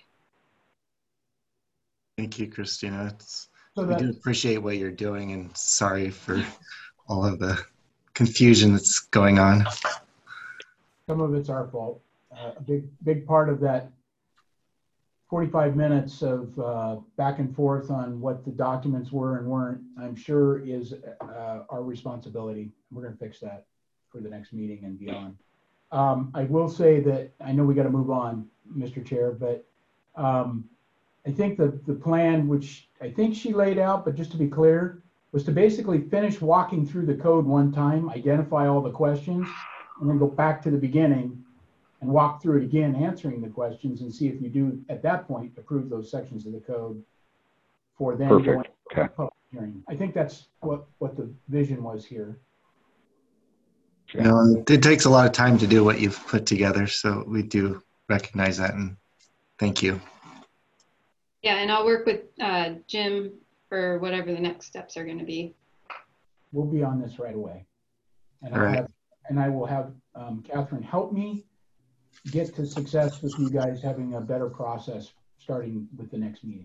Thank you, Christina. It's, So we do appreciate what you're doing, and sorry for all of the confusion that's going on. Some of it's our fault. Uh, a big, big part of that forty-five minutes of uh, back and forth on what the documents were and weren't, I'm sure is uh, our responsibility. We're going to fix that for the next meeting and beyond. Um, I will say that I know we got to move on, Mister Chair, but um, I think the, the plan, which I think she laid out, but just to be clear, was to basically finish walking through the code one time, identify all the questions, and then go back to the beginning and walk through it again, answering the questions, and see if you do, at that point, approve those sections of the code for then Perfect. going to Okay. public hearing. I think that's what, what the vision was here. You know, it takes a lot of time to do what you've put together, so we do recognize that, and thank you. Yeah, and I'll work with uh, Jim for whatever the next steps are going to be. We'll be on this right away. And, I'll All right. have, and I will have um, Catherine help me get to success with you guys having a better process starting with the next meeting.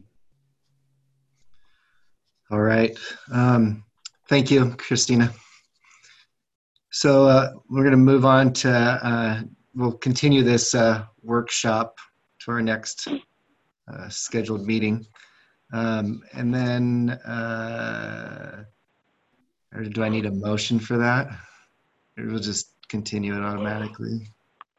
All right. Um, thank you, Christina. So uh, we're going to move on to, uh, we'll continue this uh, workshop to our next uh, scheduled meeting. Um, and then, uh, or do I need a motion for that? Or we'll just continue it automatically.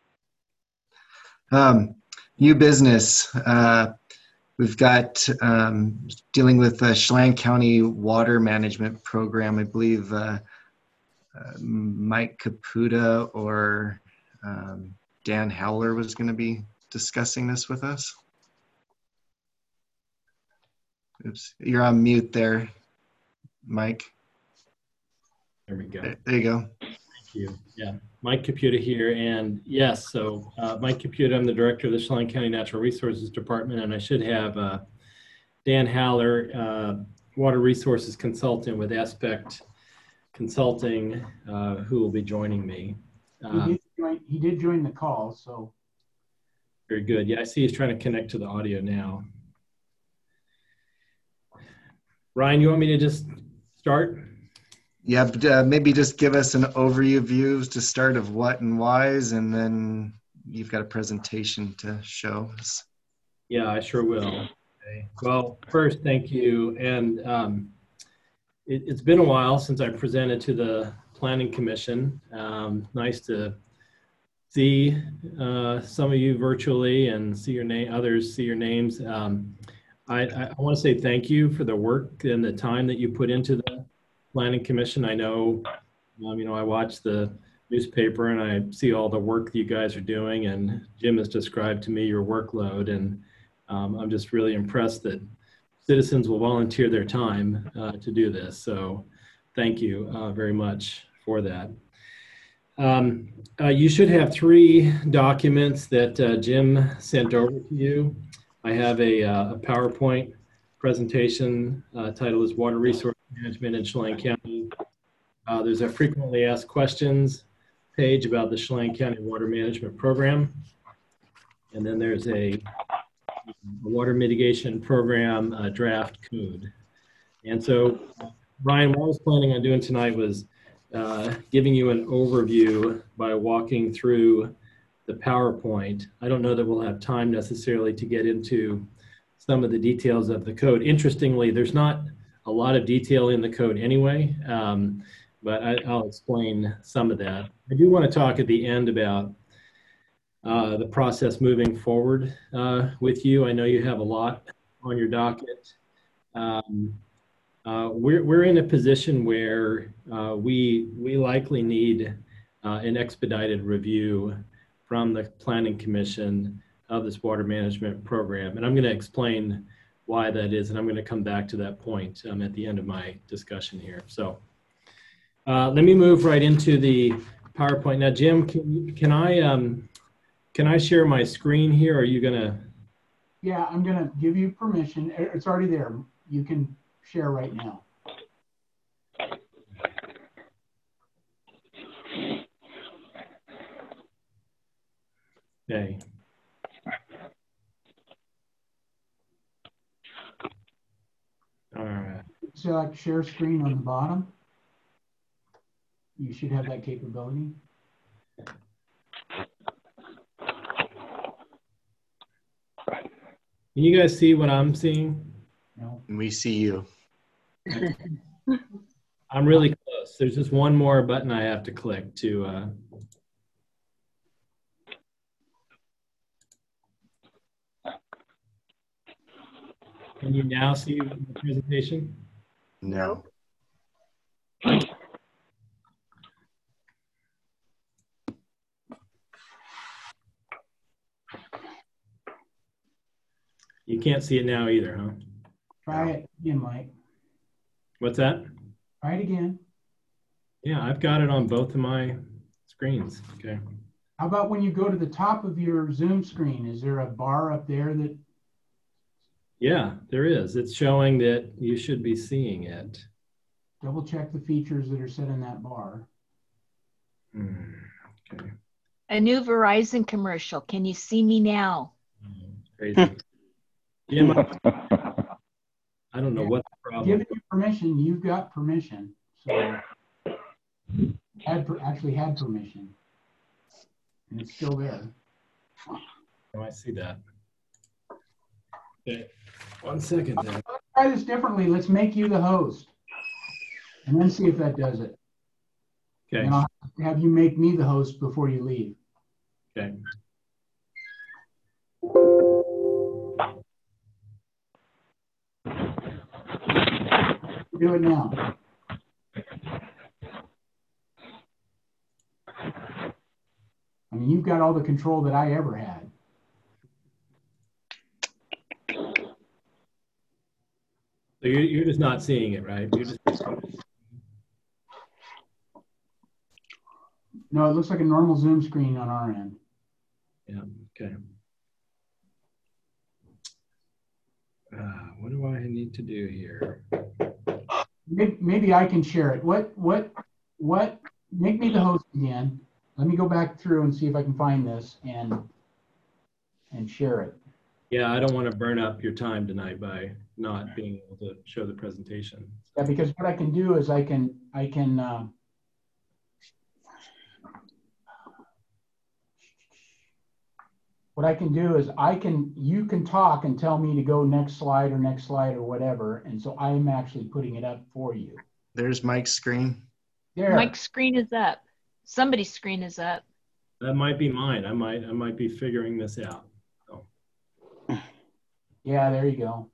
Um, new business. Uh, we've got um, dealing with the Chelan County Water Management Program. I believe uh, uh, Mike Caputa or um, Dan Howler was going to be discussing this with us. Oops, you're on mute there, Mike. There we go. There, there you go. Thank you. Yeah, Mike Caputa here. And yes, so uh, Mike Caputa, I'm the director of the Chelan County Natural Resources Department, and I should have uh, Dan Howler, uh, Water Resources Consultant with Aspect Consulting, uh, who will be joining me. Um, he, did join, he did join the call, so. Very good. Yeah, I see he's trying to connect to the audio now. Ryan, you want me to just start? Yeah, but, uh, maybe just give us an overview views to start of what and whys, and then you've got a presentation to show us. Yeah, I sure will. Okay. Well, first, thank you. And um, it, it's been a while since I presented to the Planning Commission. Um, nice to see uh, some of you virtually and see your name, others see your names. Um, I, I want to say thank you for the work and the time that you put into the Planning Commission. I know, um, you know, I watch the newspaper and I see all the work that you guys are doing, and Jim has described to me your workload, and um, I'm just really impressed that citizens will volunteer their time uh, to do this. So thank you uh, very much for that. Um, uh, you should have three documents that uh, Jim sent over to you. I have a, uh, a PowerPoint presentation uh, titled is Water Resource Management in Chelan County. Uh, there's a frequently asked questions page about the Chelan County Water Management Program. And then there's a, a water mitigation program uh, draft code. And so Brian, what I was planning on doing tonight was uh, giving you an overview by walking through the PowerPoint. I don't know that we'll have time necessarily to get into some of the details of the code. Interestingly, there's not a lot of detail in the code anyway, um, but I, I'll explain some of that. I do want to talk at the end about uh, the process moving forward uh, with you. I know you have a lot on your docket. Um, uh, we're, we're in a position where uh, we, we likely need uh, an expedited review from the Planning Commission of this water management program. And I'm going to explain why that is, and I'm going to come back to that point um, at the end of my discussion here. So uh, let me move right into the PowerPoint. Now, Jim, can, can, I, um, can I share my screen here, or are you going to? Yeah, I'm going to give you permission. It's already there. You can share right now. Okay. All right. Select share screen on the bottom. You should have that capability. Can you guys see what I'm seeing? No. We see you. I'm really close. There's just one more button I have to click to uh, Can you now see the presentation? No. You can't see it now either, huh? Try it again, Mike. What's that? Try it again. Yeah, I've got it on both of my screens. Okay. How about when you go to the top of your Zoom screen, is there a bar up there that? Yeah, there is. It's showing that you should be seeing it. Double check the features that are set in that bar. Hmm, okay. A new Verizon commercial. Can you see me now? Crazy. Jim, I don't know what the problem. Giving you permission, you've got permission. So had actually had permission, and it's still there. Oh, I see that. Okay, one second then. Let's try this differently. Let's make you the host, and then see if that does it. Okay. And I'll have you make me the host before you leave. Okay. Do it now. I mean, you've got all the control that I ever had. So you're, you're just not seeing it, right? You're just... No, it looks like a normal Zoom screen on our end. Yeah, okay. Uh, what do I need to do here? Maybe, maybe I can share it. What, what, what, make me the host again. Let me go back through and see if I can find this and, and share it. Yeah, I don't want to burn up your time tonight by not being able to show the presentation. Yeah, because what I can do is I can, I can, um, what I can do is I can, you can talk and tell me to go next slide or next slide or whatever. And so I'm actually putting it up for you. There's Mike's screen. There. Mike's screen is up. Somebody's screen is up. That might be mine. I might, I might be figuring this out. So. Yeah, there you go.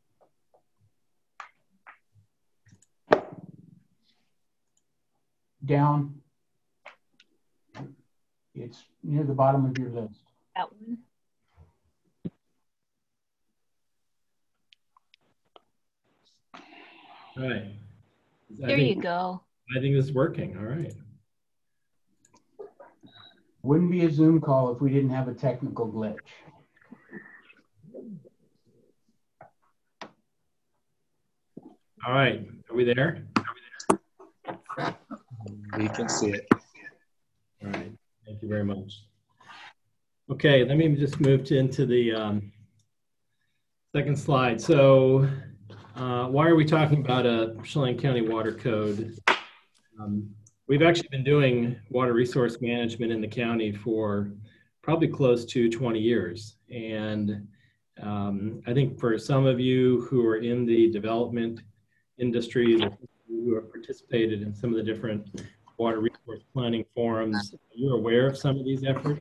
Down. It's near the bottom of your list. That one. All right. I There think, you go. I think this is working. All right. Wouldn't be a Zoom call if we didn't have a technical glitch. All right. Are we there? We can see it. All right. Thank you very much. Okay, let me just move to, into the um, second slide. So uh, why are we talking about a Chelan County Water Code? Um, we've actually been doing water resource management in the county for probably close to twenty years. And um, I think for some of you who are in the development industries, or who have participated in some of the different water resource planning forums, you're aware of some of these efforts.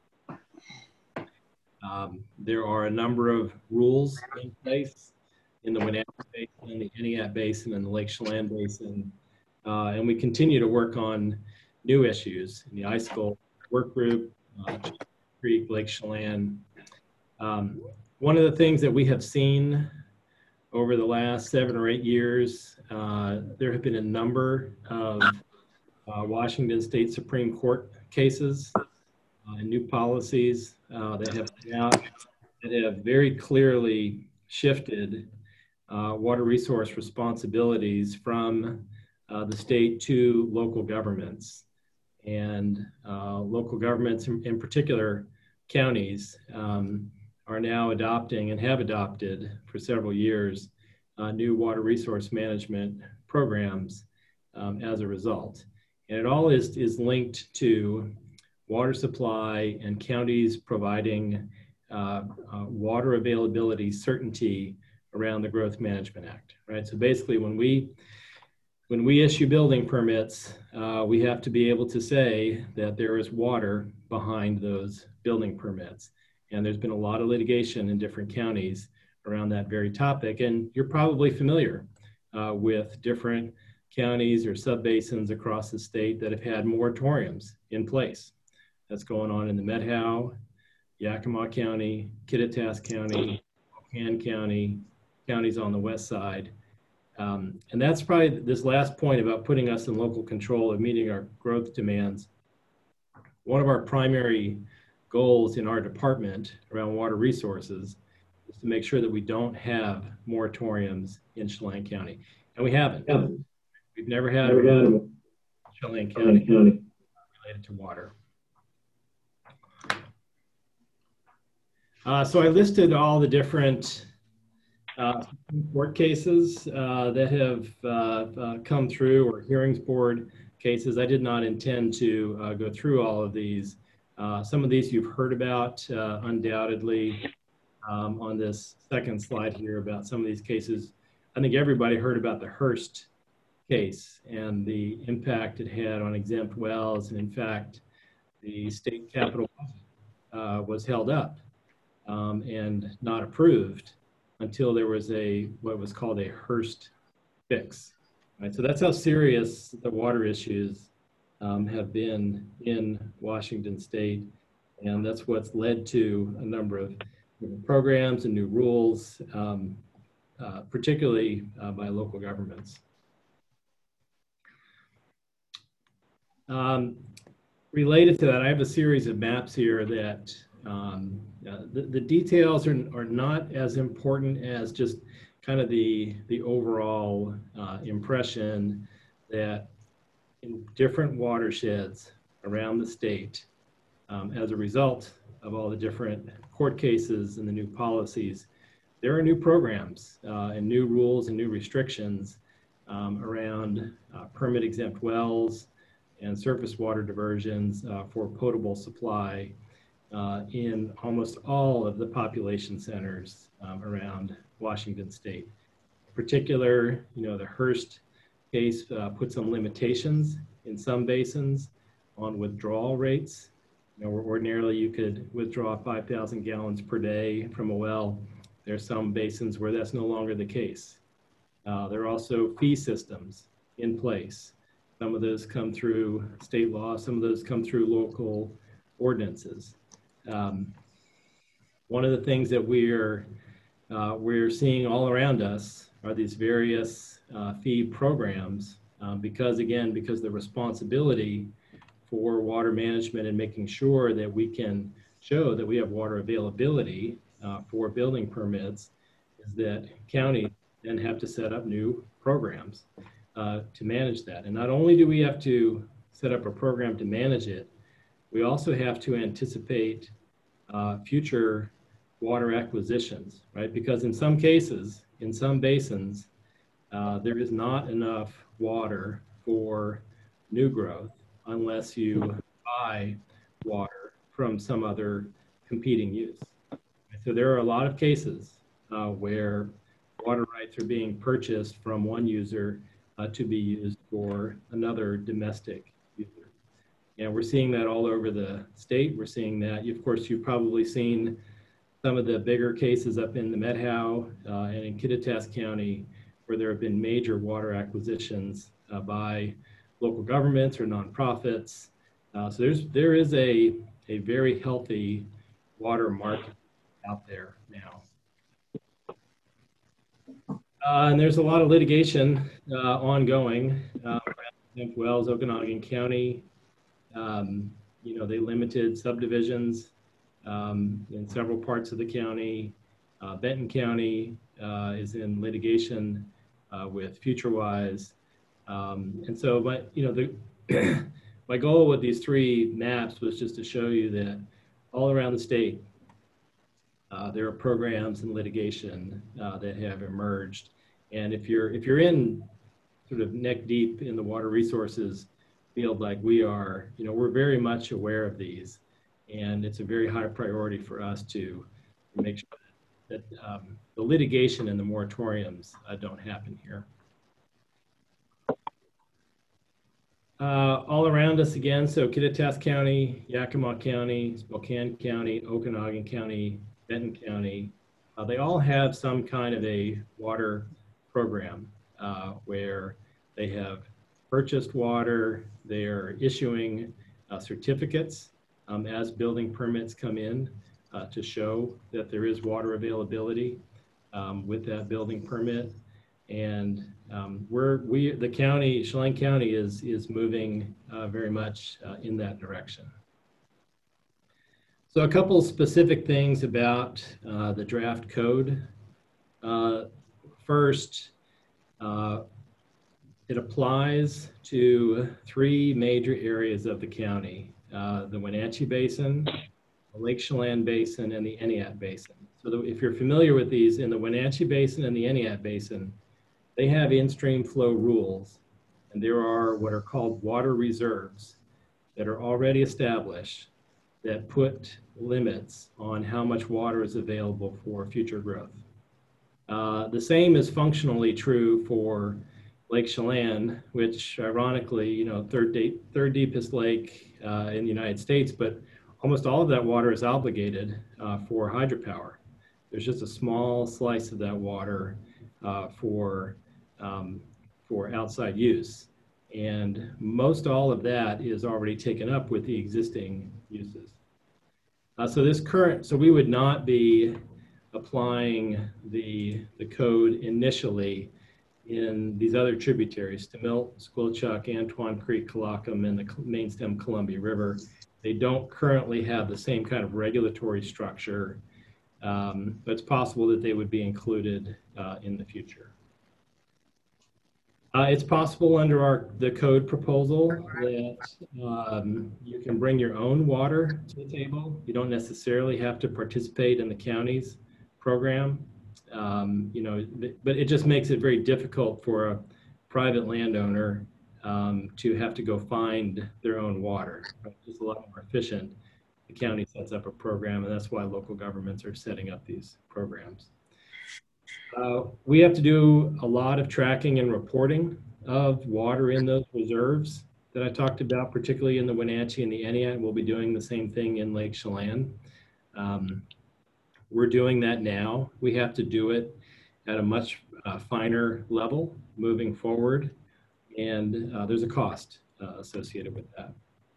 Um, there are a number of rules in place in the Wenatchee Basin, the Entiat Basin, and the Lake Chelan Basin. Uh, and we continue to work on new issues in the ISCOL work group, uh, Creek, Lake Chelan. Um, one of the things that we have seen over the last seven or eight years, uh, there have been a number of uh, Washington State Supreme Court cases uh, and new policies uh, that have come out that have very clearly shifted uh, water resource responsibilities from uh, the state to local governments. And uh, local governments, in, in particular counties, um, are now adopting and have adopted for several years uh, new water resource management programs um, as a result. And it all is, is linked to water supply and counties providing uh, uh, water availability certainty around the Growth Management Act, right? So basically when we, when we issue building permits, uh, we have to be able to say that there is water behind those building permits. And there's been a lot of litigation in different counties around that very topic. And you're probably familiar uh, with different counties or subbasins across the state that have had moratoriums in place. That's going on in the Methow, Yakima County, Kittitas County, Spokane County, counties on the west side. Um, and that's probably this last point about putting us in local control of meeting our growth demands. One of our primary goals in our department around water resources is to make sure that we don't have moratoriums in Chelan County. And we haven't. Yeah. We've never had never a Chelan County, County related to water. Uh, so I listed all the different uh, court cases uh, that have uh, uh, come through, or hearings board cases. I did not intend to uh, go through all of these. Uh, some of these you've heard about uh, undoubtedly um, on this second slide here about some of these cases. I think everybody heard about the Hearst case and the impact it had on exempt wells. And in fact, the state capital uh, was held up um, and not approved until there was a, what was called a Hearst fix. Right? So that's how serious the water issues um, have been in Washington State. And that's what's led to a number of programs and new rules, um, uh, particularly uh, by local governments. Um, related to that, I have a series of maps here that um, uh, the, the details are, are not as important as just kind of the, the overall uh, impression that in different watersheds around the state, um, as a result of all the different court cases and the new policies, there are new programs uh, and new rules and new restrictions um, around uh, permit exempt wells and surface water diversions uh, for potable supply uh, in almost all of the population centers um, around Washington State. In particular, you know, the Hearst case uh, put some limitations in some basins on withdrawal rates. You know, where ordinarily you could withdraw five thousand gallons per day from a well. There are some basins where that's no longer the case. Uh, there are also fee systems in place. Some of those come through state law, some of those come through local ordinances. Um, one of the things that we're, uh, we're seeing all around us are these various uh, fee programs uh, because, again, because the responsibility for water management and making sure that we can show that we have water availability uh, for building permits is that counties then have to set up new programs uh, to manage that. And not only do we have to set up a program to manage it, we also have to anticipate uh, future water acquisitions, right? Because in some cases, in some basins, uh, there is not enough water for new growth unless you buy water from some other competing use. So there are a lot of cases uh, where water rights are being purchased from one user uh, to be used for another domestic user. And we're seeing that all over the state. We're seeing that, of course, you've probably seen some of the bigger cases up in the Medhow uh, and in Kittitas County, where there have been major water acquisitions uh, by local governments or nonprofits. Uh, so there's there is a, a very healthy water market out there now. Uh, and there's a lot of litigation uh, ongoing uh, around Wells, Okanogan County. Um, you know, they limited subdivisions um, in several parts of the county. Uh, Benton County uh, is in litigation uh, with FutureWise. Um, and so, my, you know, the my goal with these three maps was just to show you that all around the state, uh, there are programs and litigation uh, that have emerged. And if you're if you're in sort of neck deep in the water resources field like we are, you know, we're very much aware of these, and it's a very high priority for us to make sure that um, the litigation and the moratoriums uh, don't happen here. Uh, all around us again, so Kittitas County, Yakima County, Spokane County, Okanogan County, Benton County, uh, they all have some kind of a water program uh, where they have purchased water, they are issuing uh, certificates um, as building permits come in uh, to show that there is water availability um, with that building permit. And um, we're, we, the county, Chelan County is, is moving uh, very much uh, in that direction. So a couple specific things about uh, the draft code. Uh, first, uh, it applies to three major areas of the county, uh, the Wenatchee Basin, the Lake Chelan Basin, and the Entiat Basin. So the, if you're familiar with these, in the Wenatchee Basin and the Entiat Basin, they have in-stream flow rules, and there are what are called water reserves that are already established that put limits on how much water is available for future growth. Uh, the same is functionally true for Lake Chelan, which ironically, you know, third, deep, third deepest lake uh, in the United States, but almost all of that water is obligated uh, for hydropower. There's just a small slice of that water uh, for, um, for outside use. And most all of that is already taken up with the existing uses. Uh, so this current, so we would not be applying the, the code initially in these other tributaries, Stemilt, Squilchuck, Antoine Creek, Calacum, and the main stem Columbia River. They don't currently have the same kind of regulatory structure, um, but it's possible that they would be included uh, in the future. Uh, it's possible under our the code proposal that um, you can bring your own water to the table. You don't necessarily have to participate in the county's program. Um, you know, but it just makes it very difficult for a private landowner um, to have to go find their own water. It's a lot more efficient. The county sets up a program, and that's why local governments are setting up these programs. Uh, we have to do a lot of tracking and reporting of water in those reserves that I talked about, particularly in the Wenatchee and the Entiat. We'll be doing the same thing in Lake Chelan. Um, we're doing that now. We have to do it at a much uh, finer level moving forward, and uh, there's a cost uh, associated with that.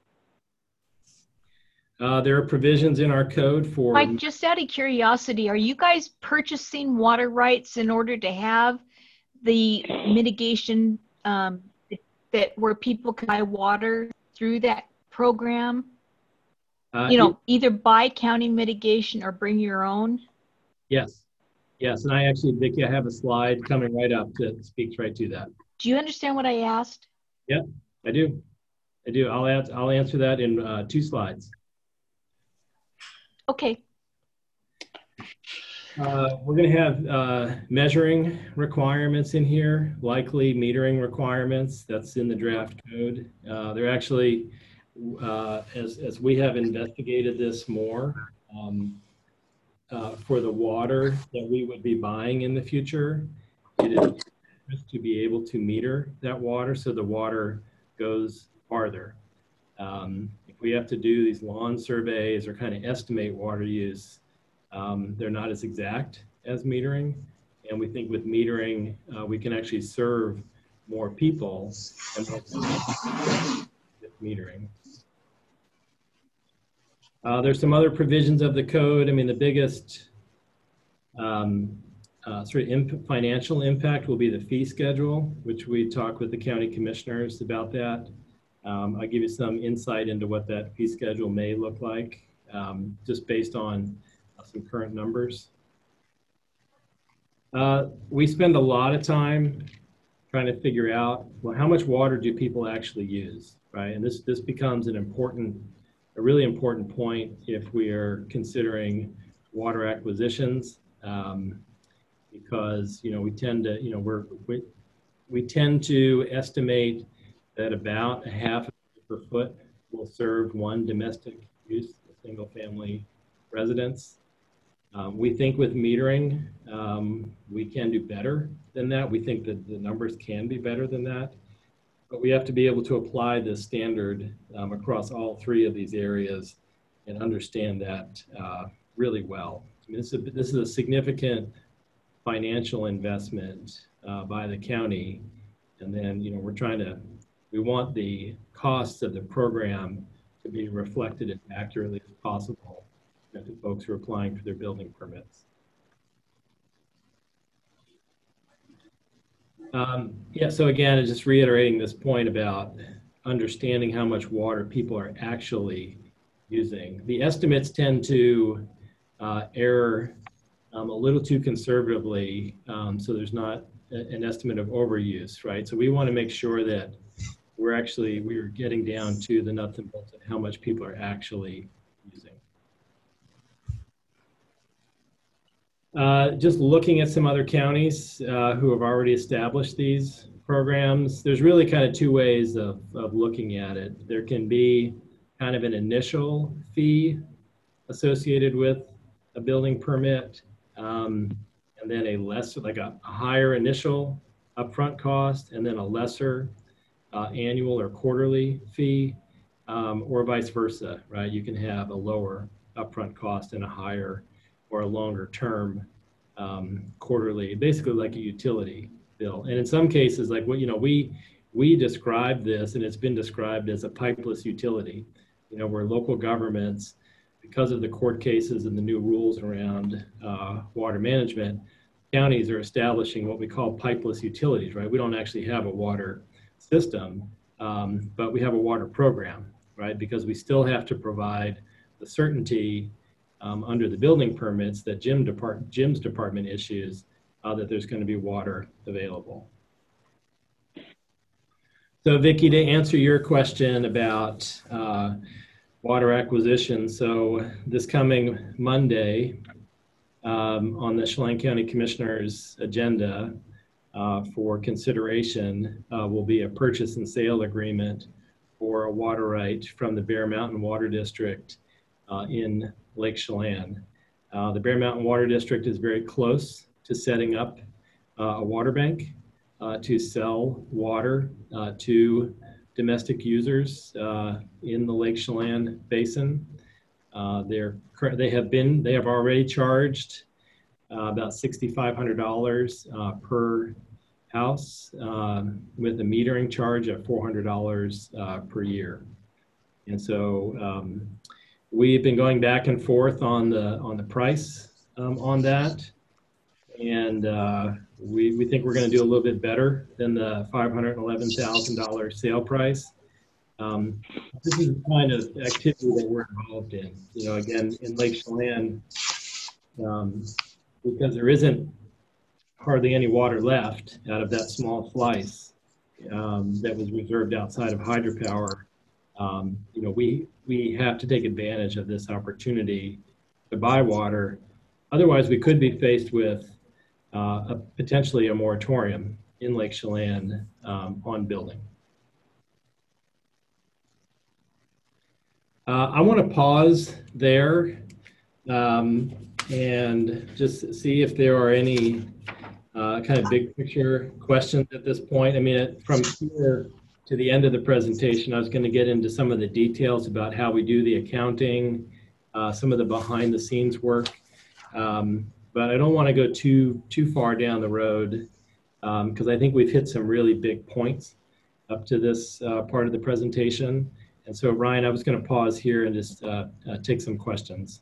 Uh, there are provisions in our code for— Mike, just out of curiosity, are you guys purchasing water rights in order to have the mitigation um, that where people can buy water through that program? Uh, you know, it, either buy county mitigation or bring your own? Yes. Yes. And I actually, Vicki, I have a slide coming right up that speaks right to that. Do you understand what I asked? Yeah, I do. I do. I'll, add, I'll answer that in uh, two slides. Okay. Uh, we're going to have uh, measuring requirements in here, likely metering requirements. That's in the draft code. Uh, they're actually, uh, as, as we have investigated this more, um, uh, for the water that we would be buying in the future, it is to be able to meter that water so the water goes farther. Um, if we have to do these lawn surveys or kind of estimate water use, um, they're not as exact as metering. And we think with metering, uh, we can actually serve more people and more with metering. Uh, there's some other provisions of the code. I mean, the biggest um, uh, sort of imp financial impact will be the fee schedule, which we talked with the county commissioners about that. Um, I'll give you some insight into what that fee schedule may look like, um, just based on uh, some current numbers. Uh, we spend a lot of time trying to figure out, well, how much water do people actually use, right? And this, this becomes an important, a really important point if we are considering water acquisitions, um, because, you know, we tend to, you know, we're, we, we tend to estimate that about a half per foot will serve one domestic use, a single family residence. Um, we think with metering, um, we can do better than that. We think that the numbers can be better than that, but we have to be able to apply this standard um, across all three of these areas and understand that uh, really well. I mean, this, is a, this is a significant financial investment uh, by the county. And then, you know, we're trying to, we want the costs of the program to be reflected as accurately as possible to folks who are applying for their building permits. Um, yeah, so again, just reiterating this point about understanding how much water people are actually using. The estimates tend to uh, err um, a little too conservatively, um, so there's not a, an estimate of overuse, right? So we want to make sure that we're actually, we're getting down to the nuts and bolts of how much people are actually using. Uh, just looking at some other counties uh, who have already established these programs, there's really kind of two ways of, of looking at it. There can be kind of an initial fee associated with a building permit, um, and then a less, like a, a higher initial upfront cost, and then a lesser uh, annual or quarterly fee, um, or vice versa, right? You can have a lower upfront cost and a higher or a longer term um, quarterly, basically like a utility bill. And in some cases, like what, you know, we, we describe this, and it's been described as a pipeless utility, you know, where local governments, because of the court cases and the new rules around uh, water management, counties are establishing what we call pipeless utilities, right? We don't actually have a water system, um, but we have a water program, right? Because we still have to provide the certainty um, under the building permits that Jim Depart Jim's department issues uh, that there's going to be water available. So Vicki, to answer your question about uh, water acquisition, so this coming Monday um, on the Chelan County Commissioner's agenda uh, for consideration uh, will be a purchase and sale agreement for a water right from the Bear Mountain Water District uh, in Lake Chelan. Uh, the Bear Mountain Water District is very close to setting up uh, a water bank uh, to sell water uh, to domestic users uh, in the Lake Chelan Basin. Uh, they're, they have been, they have already charged uh, about six thousand five hundred dollars uh, per house uh, with a metering charge of four hundred dollars uh, per year. And so um, we've been going back and forth on the, on the price um, on that. And uh, we, we think we're going to do a little bit better than the five hundred eleven thousand dollar sale price. Um, this is the kind of activity that we're involved in. You know, again, in Lake Chelan, um, because there isn't hardly any water left out of that small slice um, that was reserved outside of hydropower. Um, you know, we we have to take advantage of this opportunity to buy water otherwise, we could be faced with uh, a, potentially a moratorium in Lake Chelan um, on building. Uh, I want to pause there um, and just see if there are any uh, kind of big picture questions at this point. I mean, from here to the end of the presentation, I was going to get into some of the details about how we do the accounting, uh, some of the behind the scenes work. Um, but I don't want to go too, too far down the road because um, I think we've hit some really big points up to this uh, part of the presentation. And so, Ryan, I was going to pause here and just uh, uh, take some questions.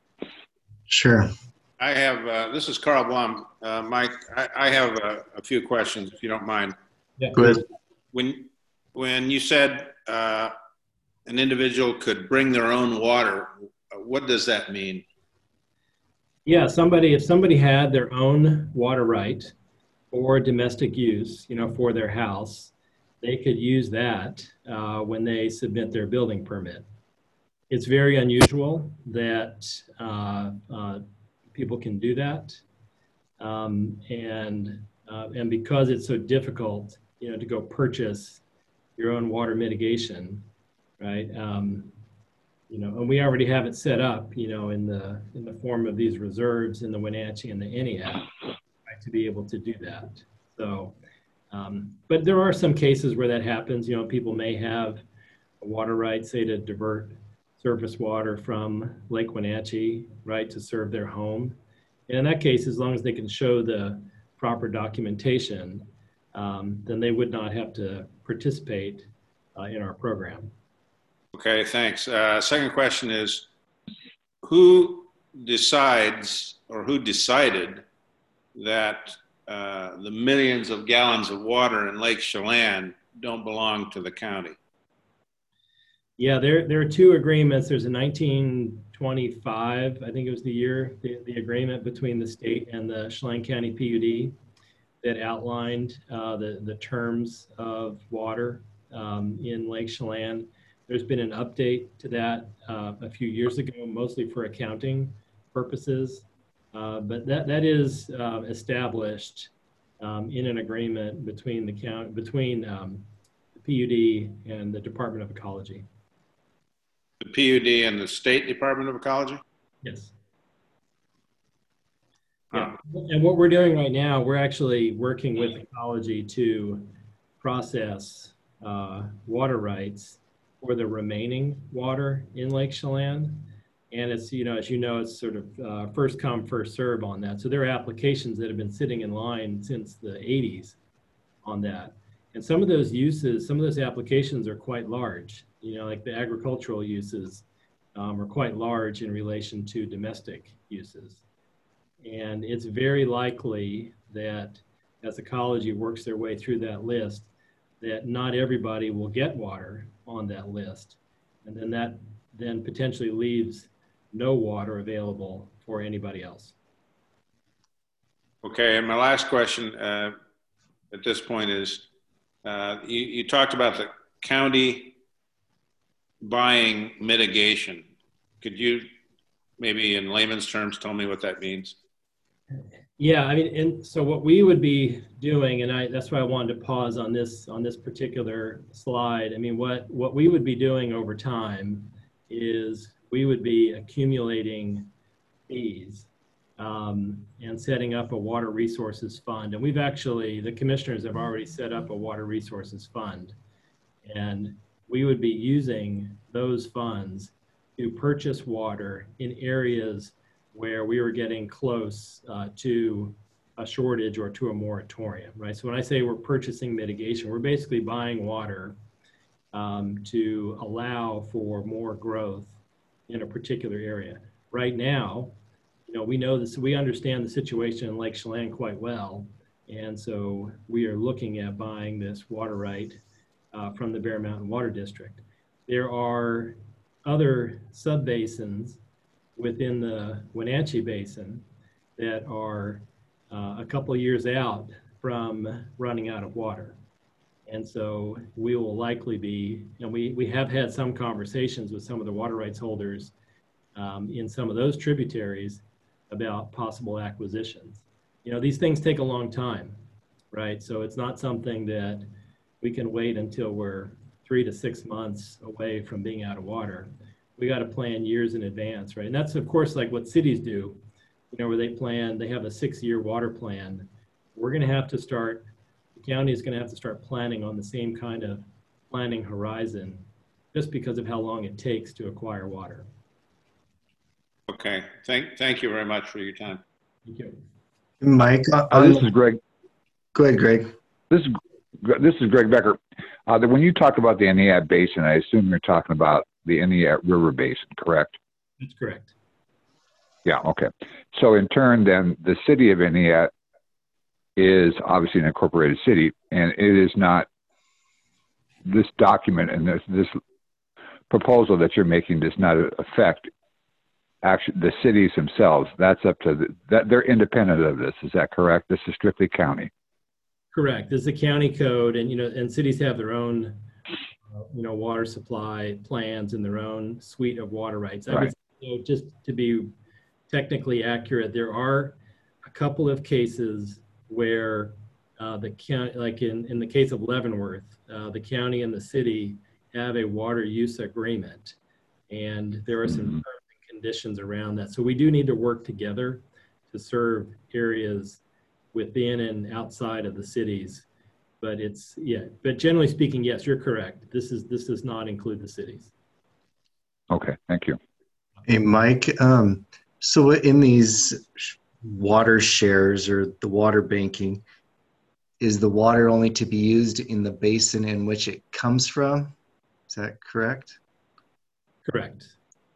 Sure. I have, uh, this is Carl Blum. Uh, Mike, I, I have a, a few questions, if you don't mind. Yeah. Go ahead. When, when you said uh, an individual could bring their own water, what does that mean? Yeah, somebody, if somebody had their own water right for domestic use, you know, for their house, they could use that uh, when they submit their building permit. It's very unusual that uh, uh, people can do that. Um, and, uh, and because it's so difficult, you know, to go purchase your own water mitigation, right? Um, you know, and we already have it set up, you know, in the, in the form of these reserves in the Wenatchee and the ENEAC, right, to be able to do that. So, Um, but there are some cases where that happens. You know, people may have a water right, say, to divert surface water from Lake Wenatchee, right, to serve their home. And in that case, as long as they can show the proper documentation, um, then they would not have to participate uh, in our program. Okay, thanks. Uh, second question is, who decides or who decided that Uh, the millions of gallons of water in Lake Chelan don't belong to the county? Yeah, there, there are two agreements. There's a nineteen twenty-five, I think it was the year, the, the agreement between the state and the Chelan County P U D that outlined uh, the, the terms of water um, in Lake Chelan. There's been an update to that uh, a few years ago, mostly for accounting purposes. Uh, but that, that is uh, established um, in an agreement between the county, between um, the P U D and the Department of Ecology. The P U D and the State Department of Ecology? Yes. Yeah. And what we're doing right now, we're actually working with Ecology to process uh, water rights for the remaining water in Lake Chelan. And it's, you know, as you know, it's sort of uh, first come, first serve on that. So there are applications that have been sitting in line since the eighties on that. And some of those uses, some of those applications are quite large, you know, like the agricultural uses um, are quite large in relation to domestic uses. And it's very likely that as Ecology works their way through that list, that not everybody will get water on that list. And then that then potentially leaves no water available for anybody else. Okay, and my last question uh, at this point is, uh, you, you talked about the county buying mitigation. Could you maybe in layman's terms tell me what that means? Yeah, I mean, and so what we would be doing, and I, that's why I wanted to pause on this on this particular slide. I mean, what, what we would be doing over time is we would be accumulating fees um, and setting up a water resources fund. And we've actually, the commissioners have already set up a water resources fund. And we would be using those funds to purchase water in areas where we were getting close uh, to a shortage or to a moratorium, right? So when I say we're purchasing mitigation, we're basically buying water um, to allow for more growth in a particular area. Right now, you know, we know this, we understand the situation in Lake Chelan quite well. And so we are looking at buying this water right uh, from the Bear Mountain Water District. There are other subbasins within the Wenatchee Basin that are uh, a couple of years out from running out of water. And so we will likely be, and we, we have had some conversations with some of the water rights holders um, in some of those tributaries about possible acquisitions. You know, these things take a long time, right? So it's not something that we can wait until we're three to six months away from being out of water. We got to plan years in advance, right? And that's, of course, like what cities do, you know, where they plan, they have a six-year water plan. We're going to have to start, the county is going to have to start planning on the same kind of planning horizon, just because of how long it takes to acquire water. Okay, thank, thank you very much for your time. Thank you. Mike, Uh, on, this is Greg. go ahead, Greg. This is this is Greg Becker. Uh, the, when you talk about the Entiat Basin, I assume you're talking about the Entiat River Basin, correct? That's correct. Yeah. Okay. So in turn, then the city of Entiat is obviously an incorporated city, and it is not this document and this this proposal that you're making does not affect actually the cities themselves. That's up to the, that they're independent of this. Is that correct? This is strictly county. Correct. This is a county code, and you know, and cities have their own, uh, you know, water supply plans and their own suite of water rights. I Right. would, you know, just to be technically accurate, there are a couple of cases where uh, the county, like in in the case of Leavenworth, uh, the county and the city have a water use agreement, and there are some Mm-hmm. terms and conditions around that. So we do need to work together to serve areas within and outside of the cities. But it's, yeah, but generally speaking, yes, you're correct. This is, this does not include the cities. Okay. Thank you. Hey, Mike, um, so in these water shares or the water banking, is the water only to be used in the basin in which it comes from? Is that correct? Correct.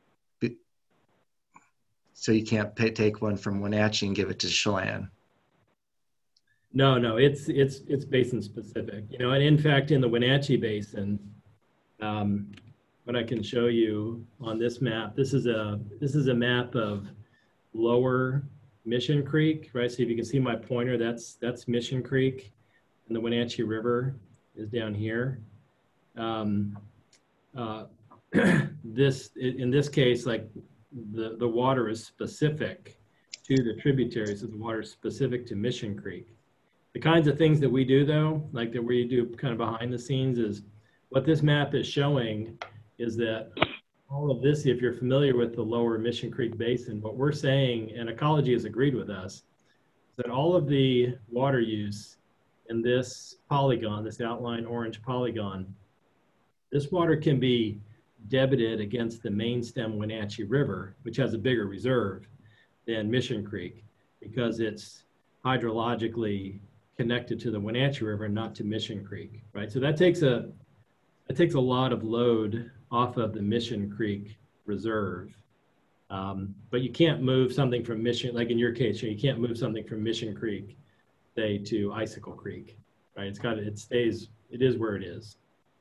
So you can't pay, take one from Wenatchee and give it to Chelan? No, no, it's, it's, it's basin specific, you know, and in fact, in the Wenatchee Basin, um, what I can show you on this map, this is a, this is a map of lower Mission Creek, right? So if you can see my pointer, that's, that's Mission Creek, and the Wenatchee River is down here. Um, uh, this, in this case, like the, the water is specific to the tributaries of the water is specific to Mission Creek. The kinds of things that we do though, like that we do kind of behind the scenes, is what this map is showing is that all of this, if you're familiar with the lower Mission Creek Basin, what we're saying, and Ecology has agreed with us, that all of the water use in this polygon, this outline orange polygon, this water can be debited against the main stem Wenatchee River, which has a bigger reserve than Mission Creek, because it's hydrologically connected to the Wenatchee River, not to Mission Creek, right? So that takes a, that takes a lot of load off of the Mission Creek Reserve. Um, but you can't move something from Mission, like in your case, you can't move something from Mission Creek, say, to Icicle Creek, right? It's got, it stays, it is where it is.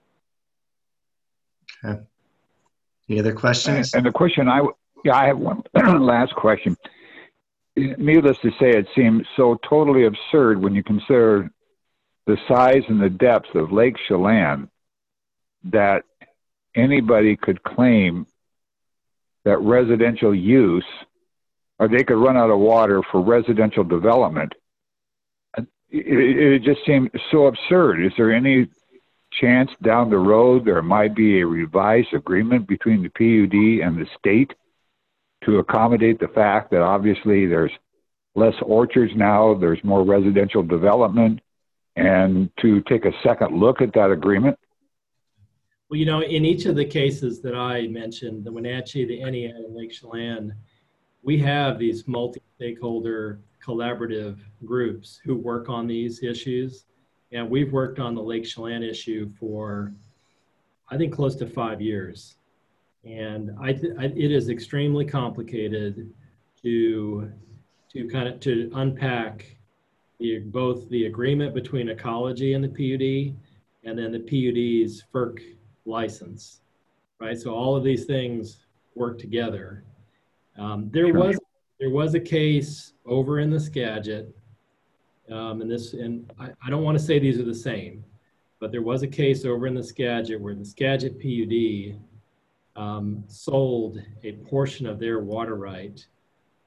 Okay. Any other questions? And, and the question I, yeah, I have one last question. Needless to say, it seems so totally absurd when you consider the size and the depth of Lake Chelan that anybody could claim that residential use, or they could run out of water for residential development. It, it, it just seems so absurd. Is there any chance down the road there might be a revised agreement between the P U D and the state to accommodate the fact that obviously there's less orchards now, there's more residential development, and to take a second look at that agreement? Well, you know, in each of the cases that I mentioned, the Wenatchee, the Entiat, and Lake Chelan, we have these multi-stakeholder collaborative groups who work on these issues. And we've worked on the Lake Chelan issue for, I think, close to five years. And I, th I it is extremely complicated to, to kind of to unpack the, both the agreement between Ecology and the P U D, and then the P U D's F E R C license, right? So all of these things work together. Um, there Sure. was there was a case over in the Skagit, um, and this, and I, I don't want to say these are the same, but there was a case over in the Skagit where the Skagit P U D um, sold a portion of their water right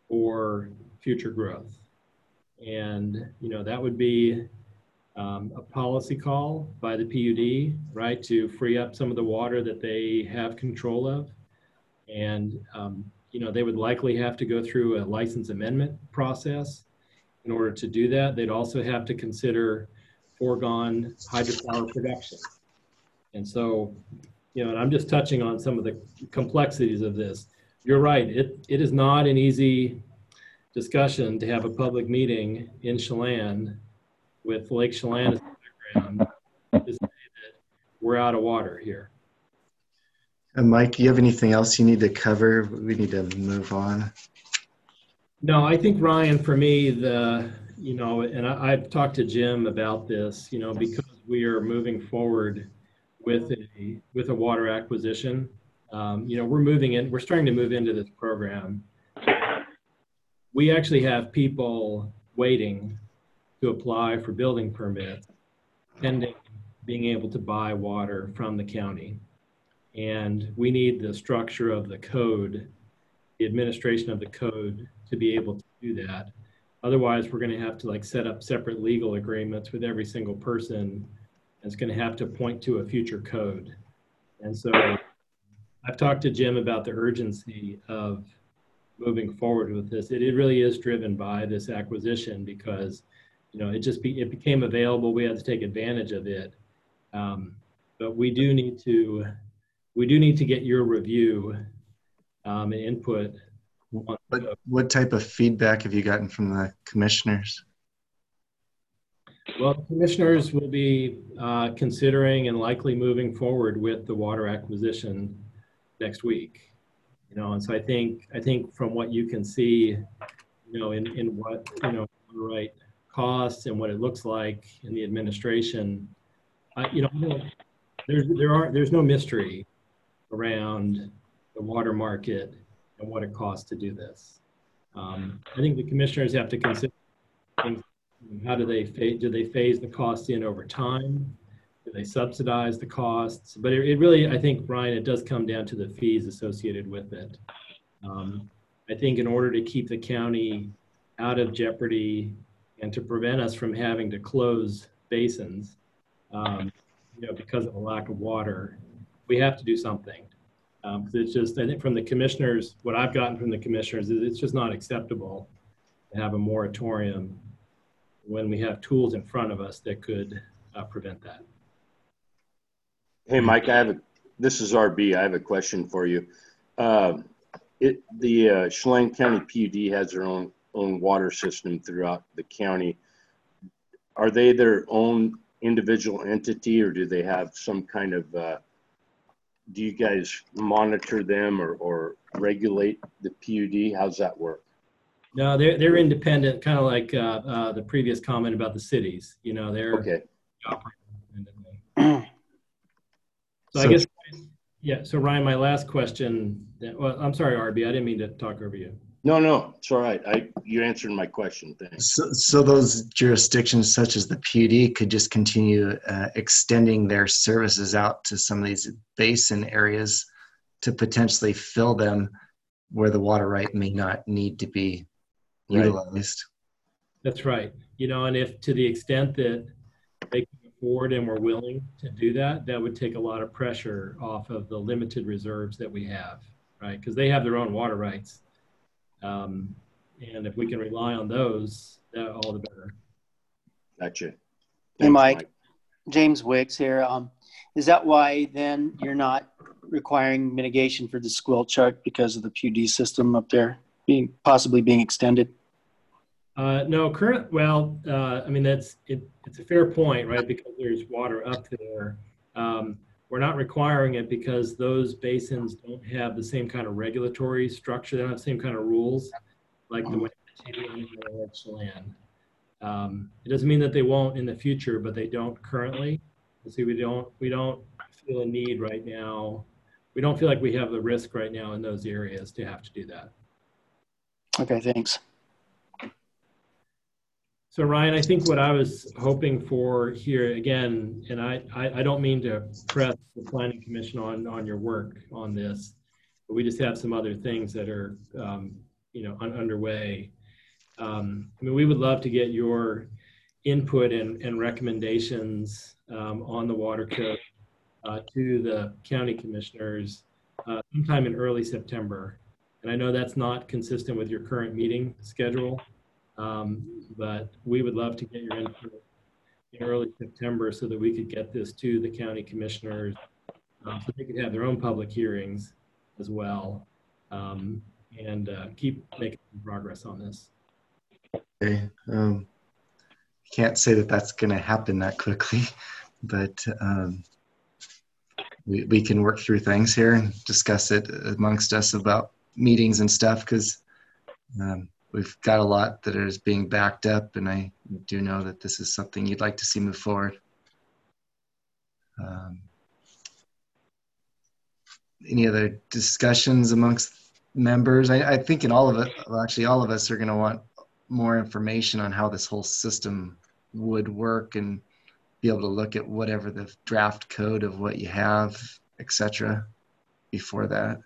for future growth. And, you know, that would be um, a policy call by the P U D, right, to free up some of the water that they have control of. And, um, you know, they would likely have to go through a license amendment process in order to do that. They'd also have to consider foregone hydropower production. And so, you know, and I'm just touching on some of the complexities of this. You're right, it, it is not an easy discussion to have a public meeting in Chelan with Lake Chelan as the background to say that we're out of water here. And Mike, do you have anything else you need to cover? We need to move on. No, I think, Ryan, for me, the, you know, and I, I've talked to Jim about this, you know, because we are moving forward with a, with a water acquisition. Um, you know, we're moving in, we're starting to move into this program. We actually have people waiting to apply for building permits pending being able to buy water from the county. And we need the structure of the code, the administration of the code to be able to do that. Otherwise, we're going to have to like set up separate legal agreements with every single person. It's going to have to point to a future code. And so I've talked to Jim about the urgency of moving forward with this. It, it really is driven by this acquisition because, you know, it just be, it became available. We had to take advantage of it. Um, but we do need to, we do need to get your review um, and input. On what, what type of feedback have you gotten from the commissioners? Well, the commissioners will be uh, considering and likely moving forward with the water acquisition next week. You know, and so I think I think from what you can see, you know, in in what you know, the right costs and what it looks like in the administration, uh, you know, there's there are there's no mystery around the water market and what it costs to do this. Um, I think the commissioners have to consider things. How do they do they phase the cost in over time? Do they subsidize the costs? But it, it really, I think, Brian, it does come down to the fees associated with it. Um, I think in order to keep the county out of jeopardy and to prevent us from having to close basins, um, you know, because of a lack of water, we have to do something. Um, it's just, I think from the commissioners, what I've gotten from the commissioners is it's just not acceptable to have a moratorium when we have tools in front of us that could uh, prevent that. Hey, Mike, I have a, this is R B. I have a question for you. Uh, it, the uh, Chelan County P U D has their own, own water system throughout the county. Are they their own individual entity, or do they have some kind of, uh, do you guys monitor them or, or regulate the P U D? How's that work? No, they're, they're independent, kind of like uh, uh, the previous comment about the cities. You know, they're okay. operating independently. So, so I guess, yeah, so Ryan, my last question, well, I'm sorry, R B, I didn't mean to talk over you. No, no, it's all right. I, you answered my question, thanks. So, so those jurisdictions such as the P U D could just continue uh, extending their services out to some of these basin areas to potentially fill them where the water right may not need to be utilized. That's right. You know, and if to the extent that they can afford and we're willing to do that, that would take a lot of pressure off of the limited reserves that we have, right? Because they have their own water rights. Um, and if we can rely on those, that all the better. Gotcha. Thanks, hey, Mike. Mike. James Wicks here. Um, is that why then you're not requiring mitigation for the Squilchuck because of the P U D system up there being possibly being extended? Uh, no, current, well, uh, I mean, that's, it, it's a fair point, right? Because there's water up there. Um, we're not requiring it because those basins don't have the same kind of regulatory structure. They don't have the same kind of rules like the way the Chelan. Um, it doesn't mean that they won't in the future, but they don't currently. See, we don't, we don't feel a need right now. We don't feel like we have the risk right now in those areas to have to do that. Okay, thanks. So Ryan, I think what I was hoping for here again, and I, I, I don't mean to press the Planning Commission on, on your work on this, but we just have some other things that are, um, you know, un underway. Um, I mean, we would love to get your input and, and recommendations um, on the water code uh, to the county commissioners uh, sometime in early September. And I know that's not consistent with your current meeting schedule, um, but we would love to get your input in early September so that we could get this to the county commissioners um, so they could have their own public hearings as well, um, and uh, keep making progress on this. Okay. Um, can't say that that's going to happen that quickly, but um, we, we can work through things here and discuss it amongst us about meetings and stuff, because um, we've got a lot that is being backed up, and I do know that this is something you'd like to see move forward. Um, any other discussions amongst members? I, I think in all of it, well, actually all of us are going to want more information on how this whole system would work and be able to look at whatever the draft code of what you have, et cetera, before that.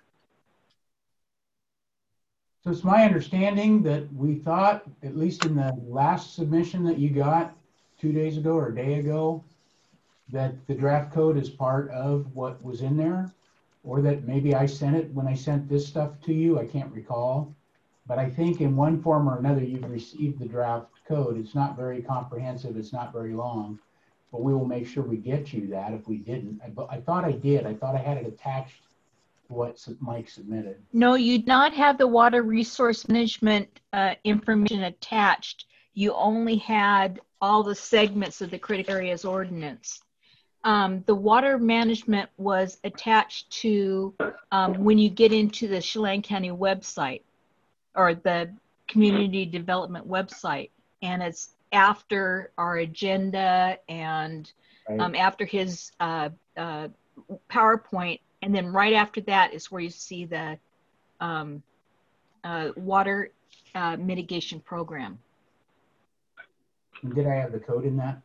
So it's my understanding that we thought, at least in the last submission that you got two days ago or a day ago, that the draft code is part of what was in there, or that maybe I sent it when I sent this stuff to you. I can't recall. But I think in one form or another, you've received the draft code. It's not very comprehensive. It's not very long, but we will make sure we get you that if we didn't. I, but I thought I did. I thought I had it attached to what Mike submitted. No, you do not have the water resource management uh, information attached. You only had all the segments of the critical areas ordinance. Um, the water management was attached to um, when you get into the Chelan County website, or the community development website, and it's after our agenda and Right. um, after his uh, uh, PowerPoint, and then right after that is where you see the um, uh, water uh, mitigation program. And did I have the code in that?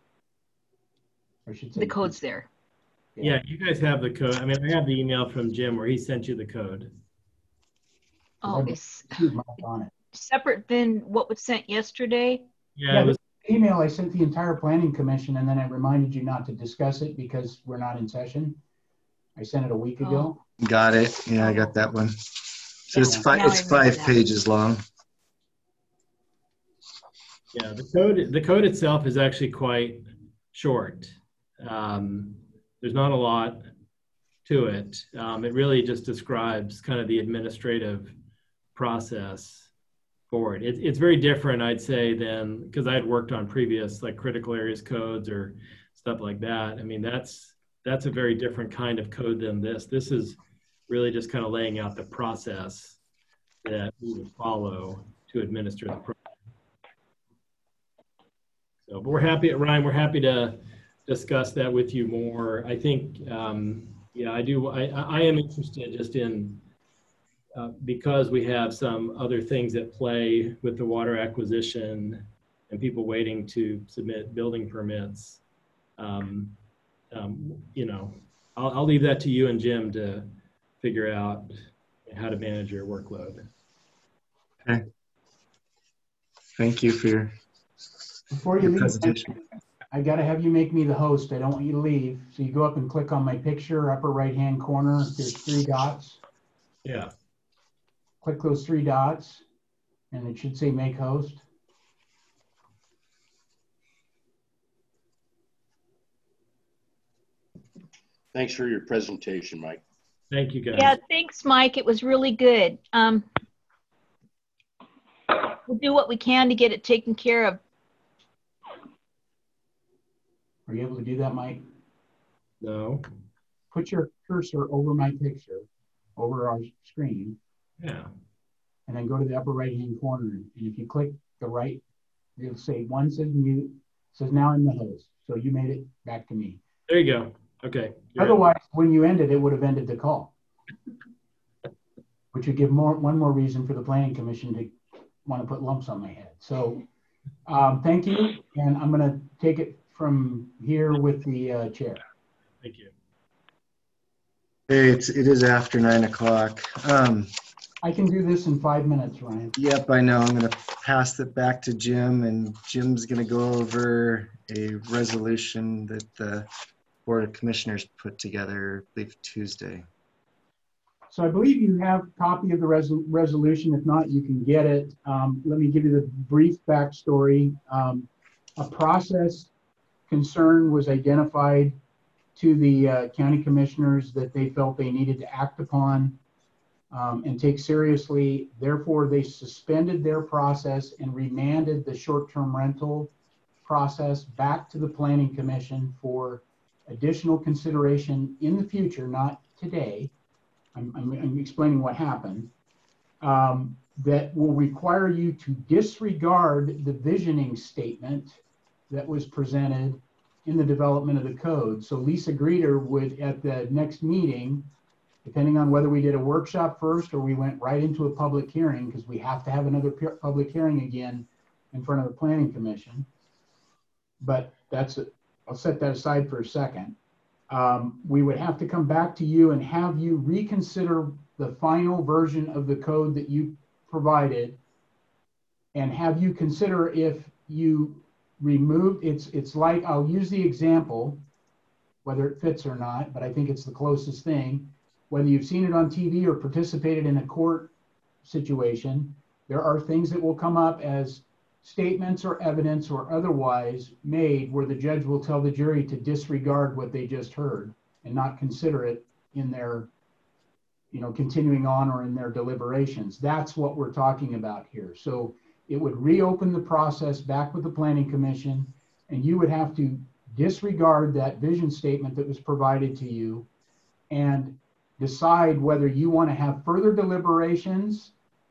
I should say The code's there. Yeah, you guys have the code. I mean, I have the email from Jim where he sent you the code. Oh, it's on it. separate than what was sent yesterday. Yeah, Yeah, it was, the email I sent the entire planning commission, and then I reminded you not to discuss it because we're not in session. I sent it a week ago. Got it. Yeah, I got that one. So it's Yeah, five. now It's I remember five that. pages long. yeah, the code, the code itself is actually quite short. Um, there's not a lot to it. Um, it really just describes kind of the administrative process for it. it. It's very different, I'd say, than, because I had worked on previous like critical areas codes or stuff like that. I mean, that's that's a very different kind of code than this. This is really just kind of laying out the process that we would follow to administer the program. So, but we're happy, Ryan, we're happy to discuss that with you more. I think, um, yeah, I do, I, I am interested just in, uh, because we have some other things at play with the water acquisition and people waiting to submit building permits. Um, um, you know, I'll, I'll leave that to you and Jim to figure out how to manage your workload. Okay. Thank you for your, Before you your leave, presentation. I got to have you make me the host. I don't want you to leave. So you go up and click on my picture, upper right-hand corner. There's three dots. Yeah. Click those three dots, and it should say make host. Thanks for your presentation, Mike. Thank you, guys. Yeah, thanks, Mike. It was really good. Um, we'll do what we can to get it taken care of. Are you able to do that, Mike? No. Put your cursor over my picture, over our screen, Yeah. and then go to the upper right-hand corner. And if you click the right, it'll say one says mute, says now I'm the host. So you made it back to me. There you go. Okay. You're Otherwise, when you ended, it would have ended the call, which would give more one more reason for the planning commission to want to put lumps on my head. So um, thank you, and I'm going to take it from here with the uh, chair. Thank you. Hey, it's, it is after nine o'clock. Um, I can do this in five minutes, Ryan. Yep, I know. I'm going to pass it back to Jim, and Jim's going to go over a resolution that the Board of Commissioners put together, I believe, Tuesday. So I believe you have a copy of the resol resolution. If not, you can get it. Um, let me give you the brief backstory. Um, a process concern was identified to the uh, county commissioners that they felt they needed to act upon um, and take seriously. Therefore, they suspended their process and remanded the short-term rental process back to the Planning Commission for additional consideration in the future, not today. I'm, I'm, I'm explaining what happened, um, that will require you to disregard the visioning statement that was presented in the development of the code. So Lisa Greeter would, at the next meeting, depending on whether we did a workshop first or we went right into a public hearing, because we have to have another public hearing again in front of the Planning Commission. But that's it. I'll set that aside for a second. Um, we would have to come back to you and have you reconsider the final version of the code that you provided and have you consider if you removed, it's, it's like, I'll use the example, whether it fits or not, but I think it's the closest thing. Whether you've seen it on T V or participated in a court situation, there are things that will come up as statements or evidence or otherwise made where the judge will tell the jury to disregard what they just heard and not consider it in their, you know, continuing on or in their deliberations. That's what we're talking about here. So it would reopen the process back with the Planning Commission, and you would have to disregard that vision statement that was provided to you and decide whether you want to have further deliberations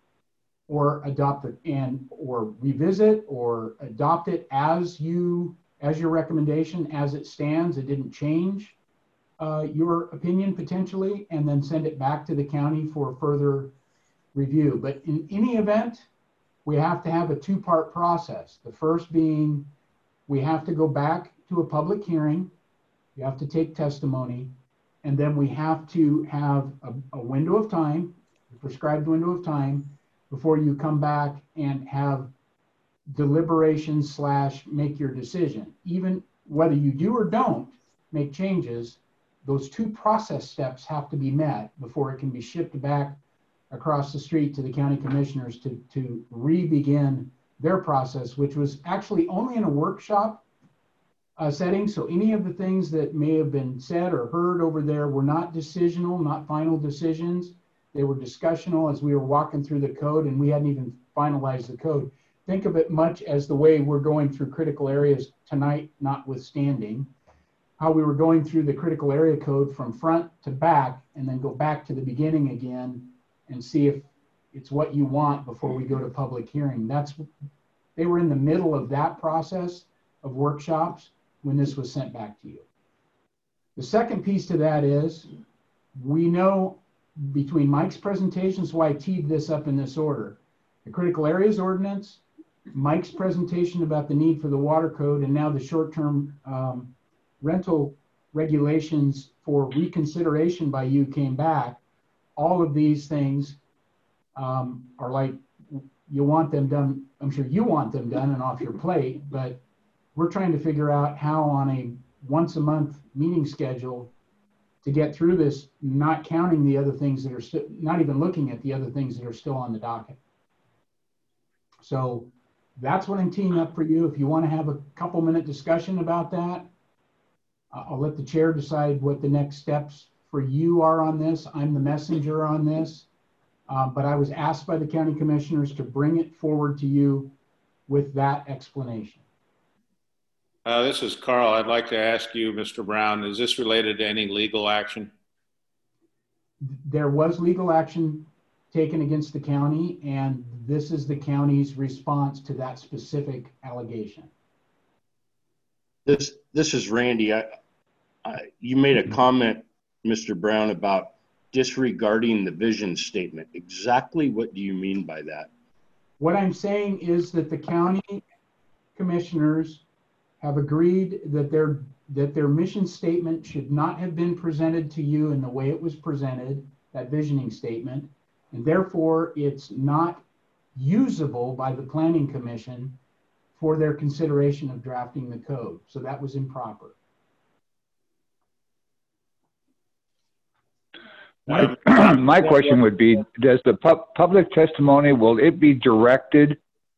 or adopt it and or revisit or adopt it as you as your recommendation as it stands. It didn't change uh, your opinion potentially, and then send it back to the county for further review. But in any event, we have to have a two-part process. The first being we have to go back to a public hearing. You have to take testimony, and then we have to have a, a window of time, a prescribed window of time, before you come back and have deliberations slash make your decision. Even whether you do or don't make changes, those two process steps have to be met before it can be shipped back across the street to the county commissioners to, to re-begin their process, which was actually only in a workshop uh, setting. So any of the things that may have been said or heard over there were not decisional, not final decisions. They were discussional as we were walking through the code, and we hadn't even finalized the code. Think of it much as the way we're going through critical areas tonight, notwithstanding, how we were going through the critical area code from front to back and then go back to the beginning again and see if it's what you want before we go to public hearing. That's, they were in the middle of that process of workshops when this was sent back to you. The second piece to that is we know between Mike's presentations, why I teed this up in this order, the critical areas ordinance, Mike's presentation about the need for the water code, and now the short-term um, rental regulations for reconsideration by you came back. All of these things um, are like, you want them done, I'm sure you want them done and off your plate, but we're trying to figure out how on a once a month meeting schedule to get through this, not counting the other things that are still, not even looking at the other things that are still on the docket. So that's what I'm teeing up for you. If you want to have a couple minute discussion about that, I'll let the chair decide what the next steps for you are on this. I'm the messenger on this, uh, but I was asked by the county commissioners to bring it forward to you with that explanation. Uh, this is Carl. I'd like to ask you, Mister Brown, is this related to any legal action? There was legal action taken against the county, and this is the county's response to that specific allegation. This this is Randy. I, I, you made a comment, Mister Brown, about disregarding the vision statement. Exactly what do you mean by that? What I'm saying is that the county commissioners have agreed that their that their mission statement should not have been presented to you in the way it was presented, that visioning statement, And therefore, it's not usable by the Planning Commission for their consideration of drafting the code. So that was improper. My, my question would be, does the pub, public testimony, will it be directed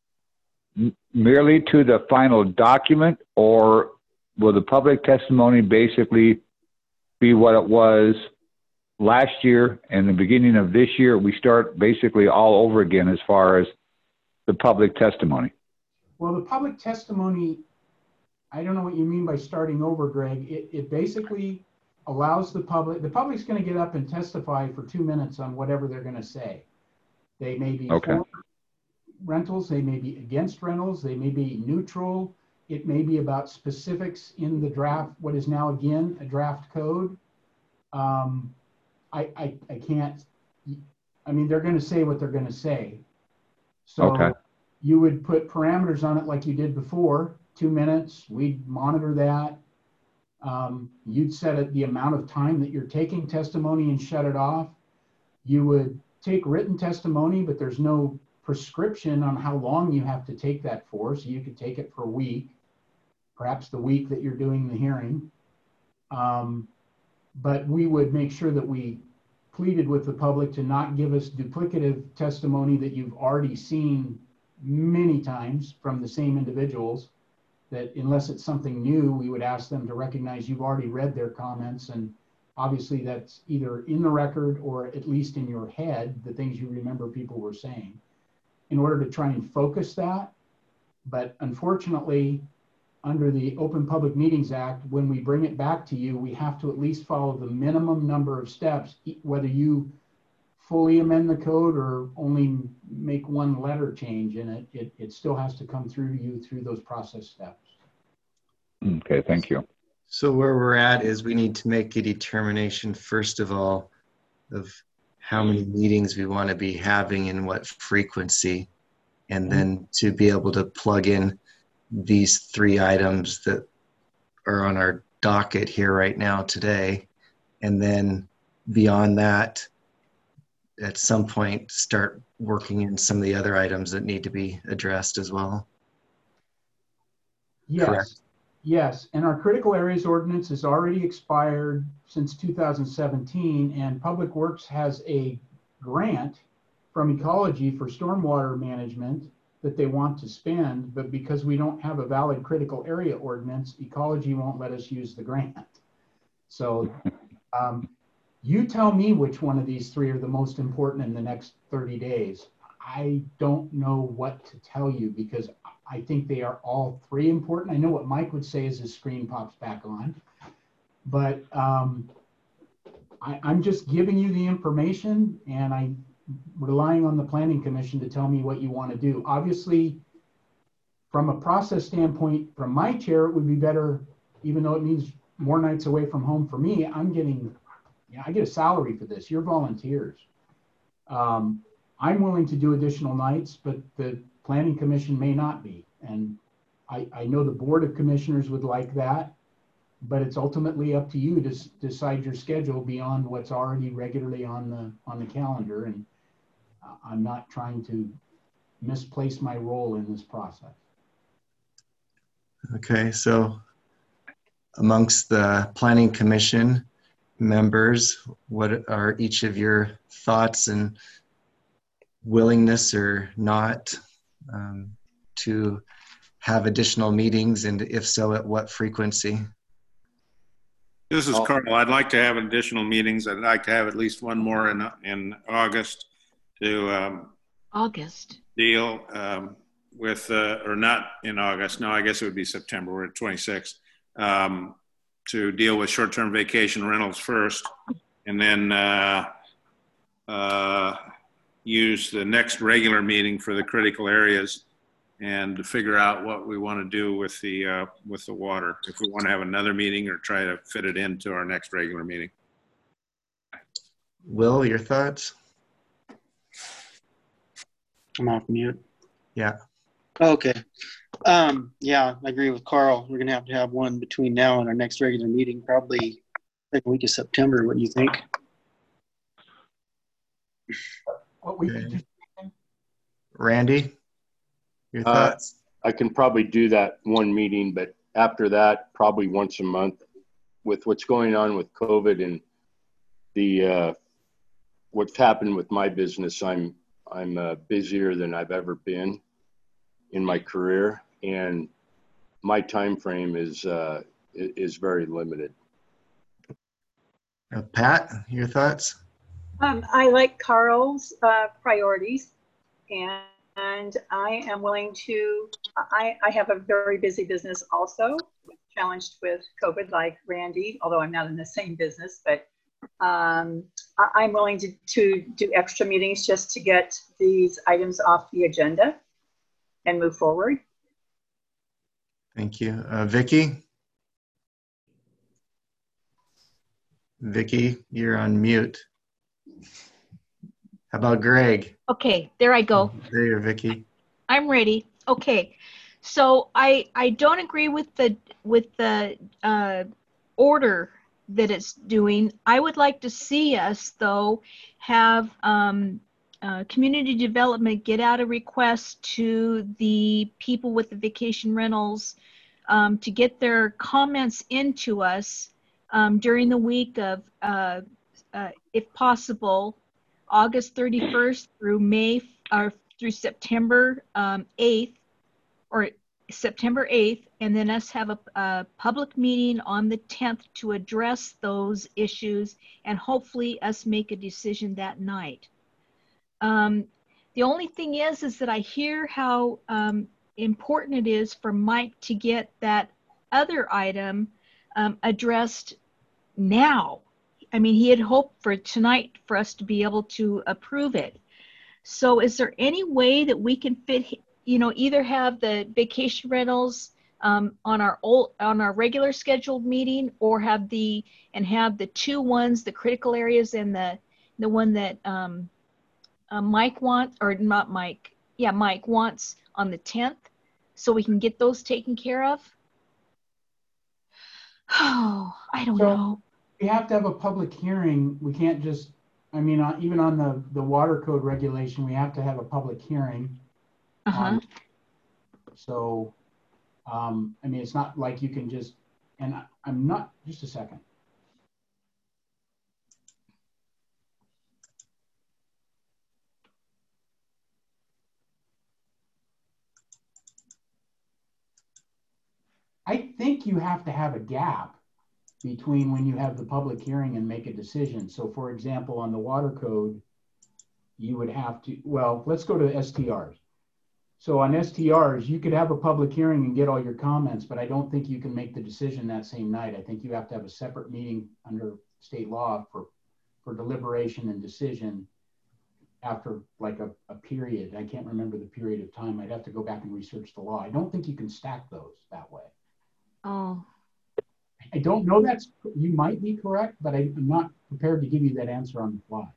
merely to the final document, or will the public testimony basically be what it was last year and the beginning of this year? We start basically all over again as far as the public testimony. Well, the public testimony, I don't know what you mean by starting over, Greg. It, it basically allows the public, the public's going to get up and testify for two minutes on whatever they're going to say. They may be okay. for rentals, they may be against rentals, they may be neutral. It may be about specifics in the draft, what is now again a draft code. Um, I, I, I can't, I mean, they're going to say what they're going to say. So okay. you would put parameters on it like you did before, two minutes, we'd monitor that. Um, you'd set it the amount of time that you're taking testimony and shut it off. You would take written testimony, but there's no prescription on how long you have to take that for. So you could take it for a week, perhaps the week that you're doing the hearing. Um, but we would make sure that we pleaded with the public to not give us duplicative testimony that you've already seen many times from the same individuals, that unless it's something new, we would ask them to recognize you've already read their comments, and obviously that's either in the record or at least in your head, the things you remember people were saying, in order to try and focus that. But unfortunately, under the Open Public Meetings Act, when we bring it back to you, we have to at least follow the minimum number of steps, whether you fully amend the code or only make one letter change in it, it, it still has to come through to you through those process steps. Okay, thank you. So where we're at is we need to make a determination, first of all, of how many meetings we want to be having and what frequency, and then to be able to plug in these three items that are on our docket here right now today. And then beyond that, at some point, start working in some of the other items that need to be addressed as well. Yes, correct? Yes, and our critical areas ordinance is already expired since two thousand seventeen, and Public Works has a grant from Ecology for stormwater management that they want to spend, but because we don't have a valid critical area ordinance, Ecology won't let us use the grant. So um, you tell me which one of these three are the most important in the next thirty days. I don't know what to tell you because I think they are all three important. I know what Mike would say as his screen pops back on, but um, I, I'm just giving you the information, and I'm relying on the Planning Commission to tell me what you want to do. Obviously, from a process standpoint, from my chair, it would be better, even though it means more nights away from home for me, I'm getting, yeah, I get a salary for this. You're volunteers. Um, I'm willing to do additional nights, but the Planning Commission may not be. And I, I know the Board of Commissioners would like that, but it's ultimately up to you to s- decide your schedule beyond what's already regularly on the on the calendar. And uh, I'm not trying to misplace my role in this process. Okay, so amongst the Planning Commission members, what are each of your thoughts and willingness or not um, to have additional meetings, and if so, at what frequency? This is Oh. Carl. I'd like to have additional meetings. I'd like to have at least one more in in August to um, August. deal um, with, uh, or not in August. No, I guess it would be September. We're at twenty-sixth. Um, to deal with short-term vacation rentals first, and then uh, uh, use the next regular meeting for the critical areas, and to figure out what we want to do with the uh, with the water. If we want to have another meeting or try to fit it into our next regular meeting. Will, your thoughts? I'm off mute. Yeah. Okay. Um, yeah, I agree with Carl. We're going to have to have one between now and our next regular meeting, probably second week of September. What do you think? what we Okay. could do. Randy, your Uh, thoughts? I can probably do that one meeting, but after that, probably once a month. With what's going on with COVID and the uh, what's happened with my business, I'm I'm uh, busier than I've ever been in my career, and my time frame is uh, is very limited. Uh, Pat, your thoughts? Um, I like Carl's uh, priorities, and, and I am willing to, I, I have a very busy business also, challenged with COVID like Randy, although I'm not in the same business, but um, I, I'm willing to, to do extra meetings just to get these items off the agenda and move forward. Thank you. Uh, Vicky? Vicky, you're on mute. How about Greg? Okay, there I go. There you're, Vicky. I'm ready. Okay. So I I don't agree with the with the uh, order that it's doing. I would like to see us though have um, uh, community development get out a request to the people with the vacation rentals um, to get their comments into us um, during the week of, uh, uh, if possible, August thirty-first through May or through September um, eighth or September eighth, and then us have a, a public meeting on the tenth to address those issues and hopefully us make a decision that night. Um, the only thing is, is that I hear how um, important it is for Mike to get that other item um, addressed now. I mean, he had hoped for tonight for us to be able to approve it. So is there any way that we can fit, you know, either have the vacation rentals um, on our old, on our regular scheduled meeting, or have the, and have the two ones, the critical areas and the, the one that um, uh, Mike wants, or not Mike, yeah, Mike wants on the tenth, so we can get those taken care of? Oh, I don't So, know. We have to have a public hearing. We can't just, I mean, uh, even on the, the water code regulation, we have to have a public hearing. Uh-huh. Um, so, um, I mean, it's not like you can just, and I, I'm not, just a second. I think you have to have a gap between when you have the public hearing and make a decision. So for example, on the water code, you would have to, well, let's go to S T Rs. So on S T Rs, you could have a public hearing and get all your comments, but I don't think you can make the decision that same night. I think you have to have a separate meeting under state law for, for deliberation and decision after like a, a period. I can't remember the period of time. I'd have to go back and research the law. I don't think you can stack those that way. Oh. I don't know that's, you might be correct, but I, I'm not prepared to give you that answer on the fly.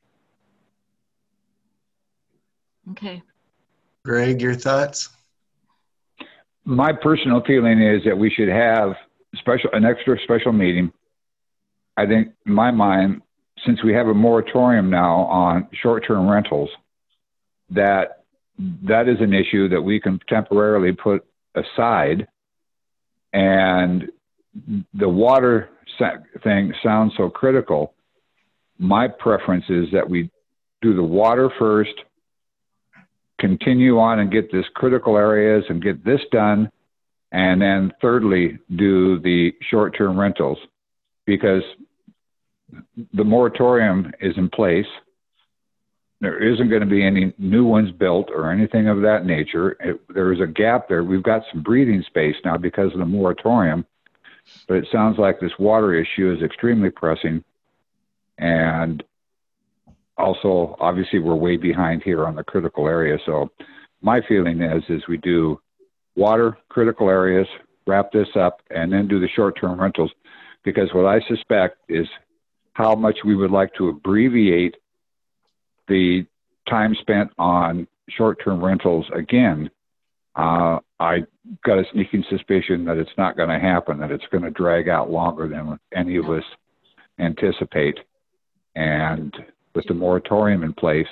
Okay. Greg, your thoughts? My personal feeling is that we should have special, an extra special meeting. I think in my mind, since we have a moratorium now on short-term rentals, that that is an issue that we can temporarily put aside. And the water thing sounds so critical. My preference is that we do the water first, continue on and get this critical areas and get this done, and then thirdly, do the short-term rentals, because the moratorium is in place. There isn't going to be any new ones built or anything of that nature. It, there is a gap there. We've got some breathing space now because of the moratorium, but it sounds like this water issue is extremely pressing. And also, obviously, we're way behind here on the critical area. So my feeling is, is we do water, critical areas, wrap this up, and then do the short-term rentals, because what I suspect is how much we would like to abbreviate the time spent on short-term rentals again. Uh, I got a sneaking suspicion that it's not going to happen, that it's going to drag out longer than any of us anticipate. And with the moratorium in place,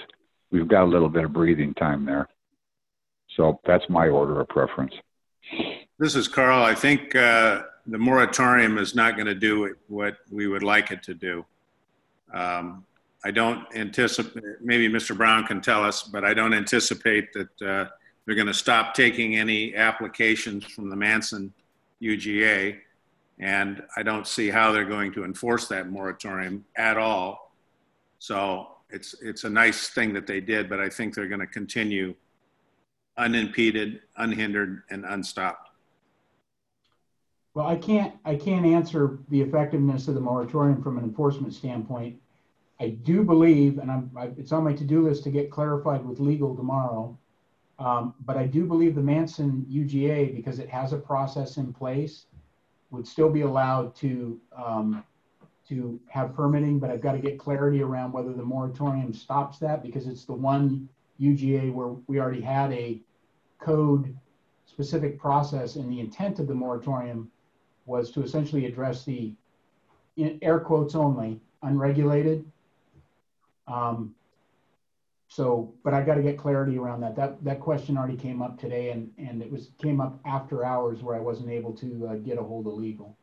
we've got a little bit of breathing time there. So that's my order of preference. This is Carl. I think uh, the moratorium is not going to do what we would like it to do. Um, I don't anticipate, maybe Mister Brown can tell us, but I don't anticipate that uh, they're going to stop taking any applications from the Manson U G A. And I don't see how they're going to enforce that moratorium at all. So it's, it's a nice thing that they did, but I think they're going to continue unimpeded, unhindered, and unstopped. Well, I can't, I can't answer the effectiveness of the moratorium from an enforcement standpoint. I do believe, and I'm, I, it's on my to-do list to get clarified with legal tomorrow, um, but I do believe the Manson U G A, because it has a process in place, would still be allowed to, um, to have permitting, but I've got to get clarity around whether the moratorium stops that, because it's the one U G A where we already had a code specific process, and the intent of the moratorium was to essentially address the, in air quotes only, unregulated. Um, so, but I got to get clarity around that. That that question already came up today, and and it was came up after hours where I wasn't able to uh, get a hold of legal.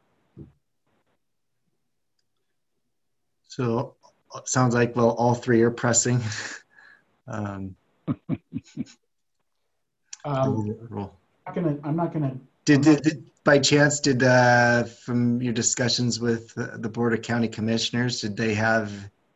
So it sounds like, well, all three are pressing. um, um, I'm not gonna. I'm not gonna. Did, did, did by chance did uh, from your discussions with uh, the Board of County Commissioners, did they have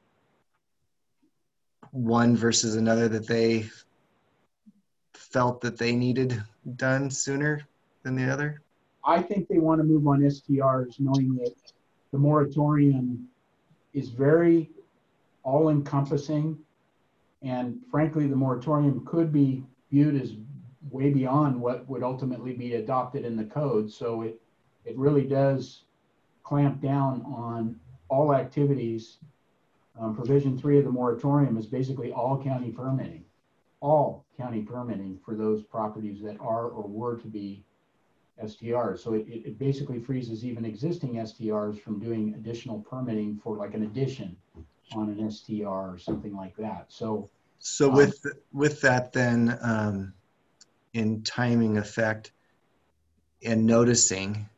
one versus another that they felt that they needed done sooner than the other? I think they want to move on S T Rs, knowing that the moratorium is very all-encompassing, and frankly, the moratorium could be viewed as way beyond what would ultimately be adopted in the code. So it it really does clamp down on all activities. Um, provision three of the moratorium is basically all county permitting, all county permitting for those properties that are or were to be S T Rs. So it, it basically freezes even existing S T Rs from doing additional permitting for like an addition on an S T R or something like that. So, so um, with with that then, um, in timing effect and noticing,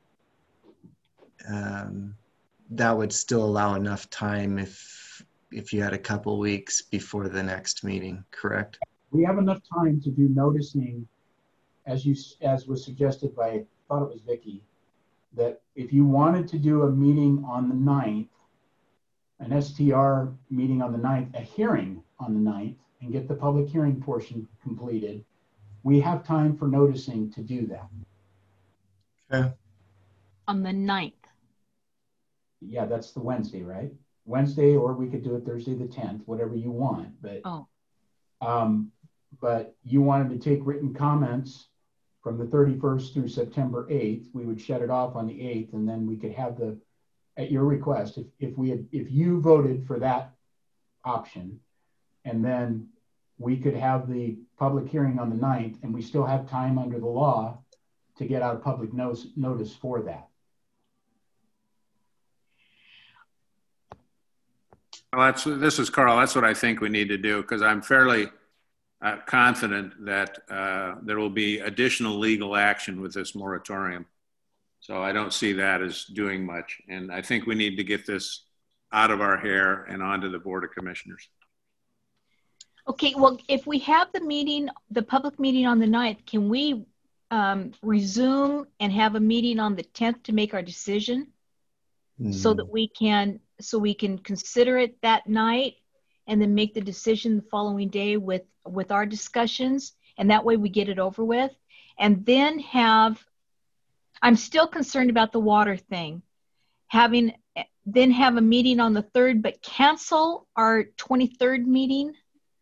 um, that would still allow enough time if if you had a couple weeks before the next meeting, correct? We have enough time to do noticing, as you as was suggested by, I thought it was Vicky, that if you wanted to do a meeting on the ninth, an S T R meeting on the ninth, a hearing on the ninth, and get the public hearing portion completed, we have time for noticing to do that. Okay. On the ninth. Yeah, that's the Wednesday, right? Wednesday, or we could do it Thursday the tenth, whatever you want. But oh. um, but you wanted to take written comments from the thirty-first through September eighth. We would shut it off on the eighth, and then we could have the, at your request, if if we had, if you voted for that option, and then we could have the public hearing on the ninth, and we still have time under the law to get out a public notice notice for that. Well, that's, this is Carl. That's what I think we need to do, because I'm fairly uh, confident that uh, there will be additional legal action with this moratorium. So I don't see that as doing much. And I think we need to get this out of our hair and onto the Board of Commissioners. Okay, well, if we have the meeting, the public meeting on the ninth, can we um, resume and have a meeting on the tenth to make our decision? Mm. So that we can so we can consider it that night and then make the decision the following day with with our discussions, and that way we get it over with. And then have, I'm still concerned about the water thing, having then have a meeting on the third but cancel our twenty-third meeting.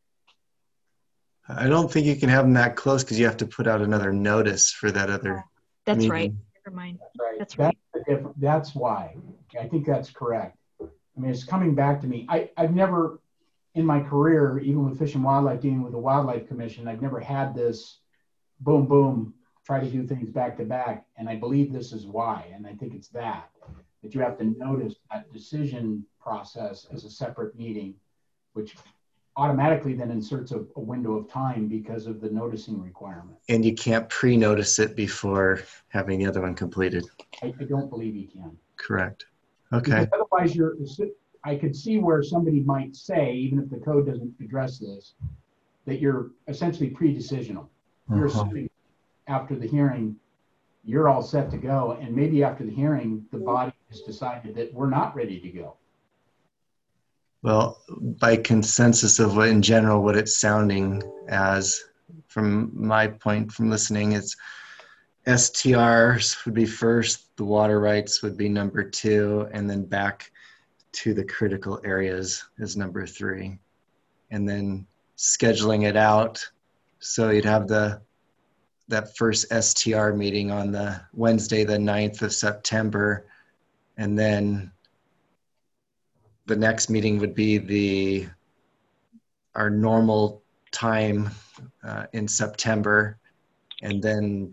I don't think you can have them that close because you have to put out another notice for that other oh, that's meeting. right never mind that's right that's right that's, that's why I think that's correct. I mean, it's coming back to me. I, I've never, in my career, even with Fish and Wildlife, dealing with the Wildlife Commission, I've never had this boom, boom, try to do things back to back. And I believe this is why. And I think it's that, that you have to notice that decision process as a separate meeting, which automatically then inserts a, a window of time because of the noticing requirement. And you can't pre-notice it before having the other one completed. I, I don't believe you can. Correct. Okay. Because otherwise, you're. I could see where somebody might say, even if the code doesn't address this, that you're essentially pre-decisional. You're Uh-huh. assuming after the hearing, you're all set to go, and maybe after the hearing, the body has decided that we're not ready to go. Well, by consensus of what in general, what it's sounding as, from my point from listening, it's S T Rs would be first, the water rights would be number two, and then back to the critical areas is number three. And then scheduling it out. So you'd have the that first S T R meeting on the Wednesday, the ninth of September. And then the next meeting would be the our normal time uh, in September. And then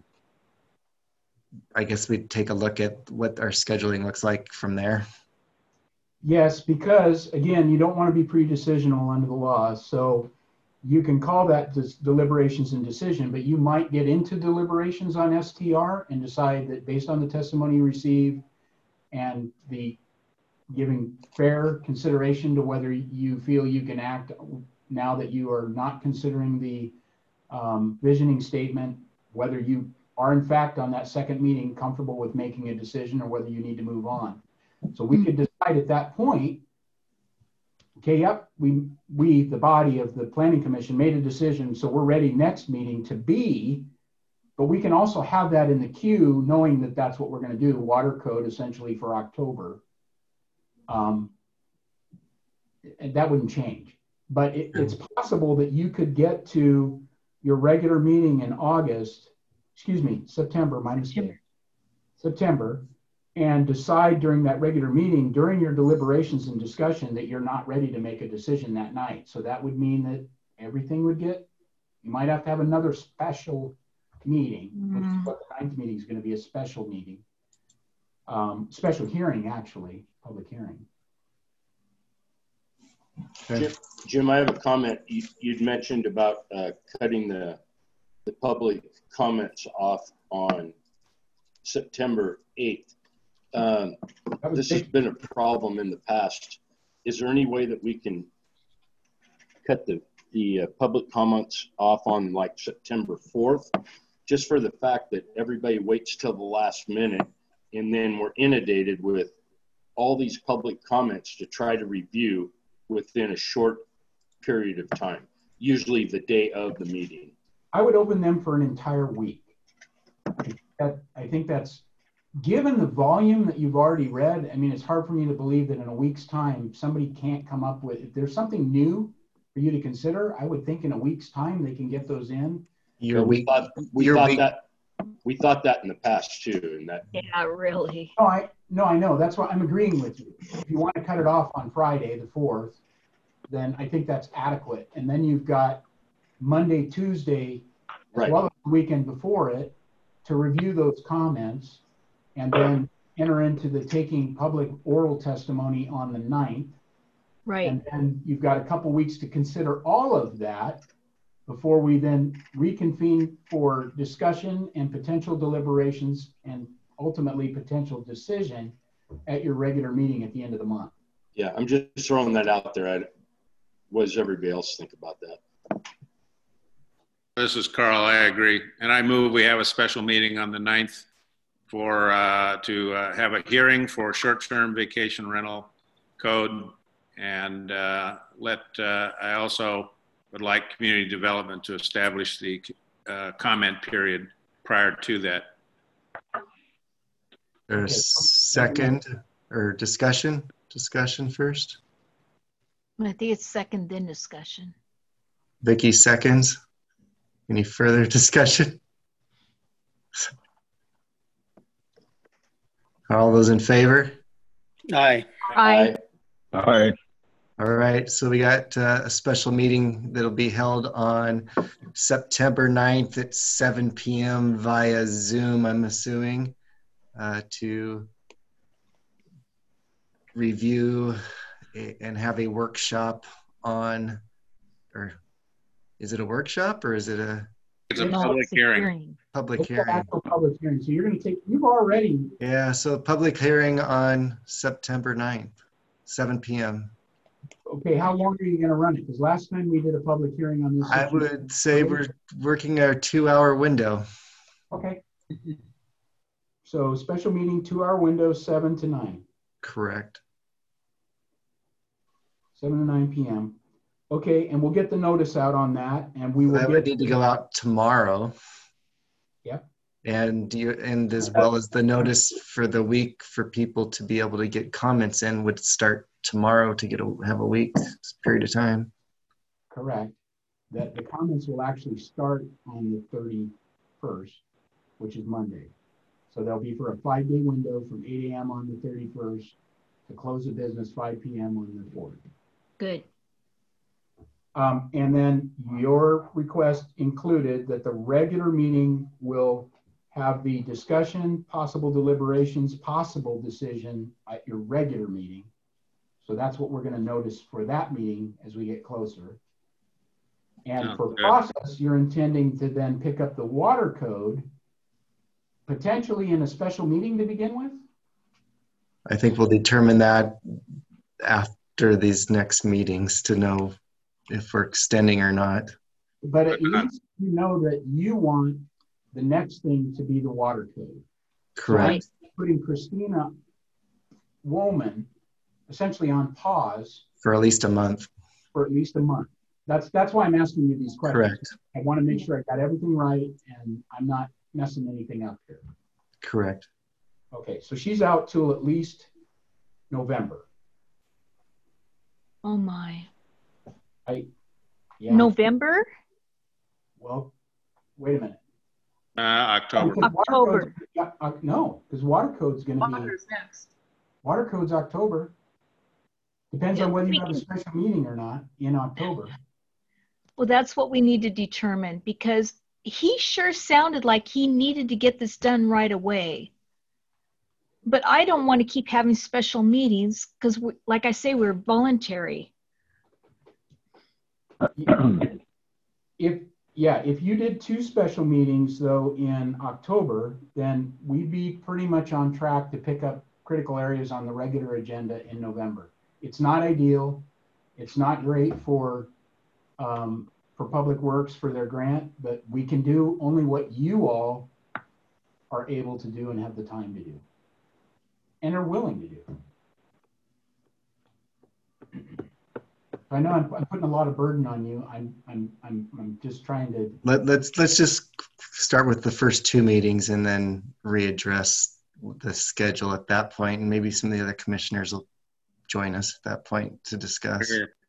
I guess we'd take a look at what our scheduling looks like from there. Yes, because again, you don't want to be pre-decisional under the law. So you can call that dis- deliberations and decision, but you might get into deliberations on S T R and decide that based on the testimony you received and the giving fair consideration to whether you feel you can act now that you are not considering the um, visioning statement, whether you are in fact on that second meeting comfortable with making a decision or whether you need to move on. So we could decide at that point, okay, yep, we, we, the body of the Planning Commission made a decision, so we're ready next meeting to be, but we can also have that in the queue knowing that that's what we're going to do, water code essentially for October. Um, and that wouldn't change. But it, it's possible that you could get to your regular meeting in August, excuse me, September, my mistake, September, and decide during that regular meeting, during your deliberations and discussion, that you're not ready to make a decision that night. So that would mean that everything would get, you might have to have another special meeting, which is what the ninth meeting is going to be, a special meeting. Um, special hearing, actually, public hearing. Jim, Jim, I have a comment. You, you'd mentioned about uh, cutting the, the public comments off on September eighth. Um, this has been a problem in the past. Is there any way that we can cut the, the uh, public comments off on like September fourth, just for the fact that everybody waits till the last minute and then we're inundated with all these public comments to try to review within a short period of time, usually the day of the meeting? I would open them for an entire week. That, I think that's, given the volume that you've already read, I mean, it's hard for me to believe that in a week's time, somebody can't come up with, if there's something new for you to consider, I would think in a week's time, they can get those in. Your we week, thought, we your thought week. that, we thought that in the past too. And that, Yeah, really. No, I, no, I know, that's why I'm agreeing with you. If you want to cut it off on Friday, the fourth, then I think that's adequate. And then you've got Monday, Tuesday, as right. well as the weekend before it, to review those comments and then enter into the taking public oral testimony on the ninth. Right. And then you've got a couple weeks to consider all of that before we then reconvene for discussion and potential deliberations and ultimately potential decision at your regular meeting at the end of the month. Yeah, I'm just throwing that out there. I, what does everybody else think about that? This is Carl. I agree. And I move we have a special meeting on the ninth for uh, to uh, have a hearing for short-term vacation rental code. And uh, let, uh, I also would like community development to establish the uh, comment period prior to that. There's second or discussion, discussion first. I think it's second, then discussion. Vicky seconds. Any further discussion? All those in favor? Aye. Aye. Aye. All right, so we got uh, a special meeting that'll be held on September ninth at seven p m via Zoom, I'm assuming, uh, to review and have a workshop on or is it a workshop or is it a It's a No, public it's a hearing. public It's an hearing? actual public hearing. So you're going to take, you've already, Yeah, so public hearing on September ninth, seven p m okay, how long are you going to run it? Because last time we did a public hearing on this. I issue- would say we're working our two-hour window. Okay. So special meeting, two-hour window, seven to nine, Correct. seven to nine p m Okay, and we'll get the notice out on that, and we will That would get. need to go out tomorrow. Yep. And you, and as well as the notice for the week for people to be able to get comments in would start tomorrow to get a, have a week period of time. Correct. That the comments will actually start on the thirty-first, which is Monday. So they'll be for a five-day window from eight a m on the thirty-first to close the business five p m on the fourth. Good. Um, and then your request included that the regular meeting will have the discussion, possible deliberations, possible decision at your regular meeting. So that's what we're going to notice for that meeting as we get closer. And Oh, for good. process, you're intending to then pick up the water code, potentially in a special meeting to begin with? I think we'll determine that after these next meetings to know if we're extending or not. But at least you know that you want the next thing to be the water code. Correct. So I'm putting Christina Woolman essentially on pause For at least a month. for at least a month. That's that's why I'm asking you these questions. Correct. I want to make sure I got everything right and I'm not messing anything up here. Correct. Okay, so she's out till at least November. Oh my. I, yeah. November? Well, wait a minute. Uh, October. Because water October. code's- yeah, uh, no, because water code's going to be, Water's next. water code's October. Depends on whether you have a special meeting or not in October. Well, that's what we need to determine because he sure sounded like he needed to get this done right away. But I don't want to keep having special meetings because, like I say, we're voluntary. If, yeah, if you did two special meetings though in October, then we'd be pretty much on track to pick up critical areas on the regular agenda in November. It's not ideal. It's not great for, um, for Public Works for their grant, but we can do only what you all are able to do and have the time to do and are willing to do. I know I'm, I'm putting a lot of burden on you. I'm, I'm, I'm, I'm just trying to. Let, let's let's just start with the first two meetings and then readdress the schedule at that point, and maybe some of the other commissioners will join us at that point to discuss.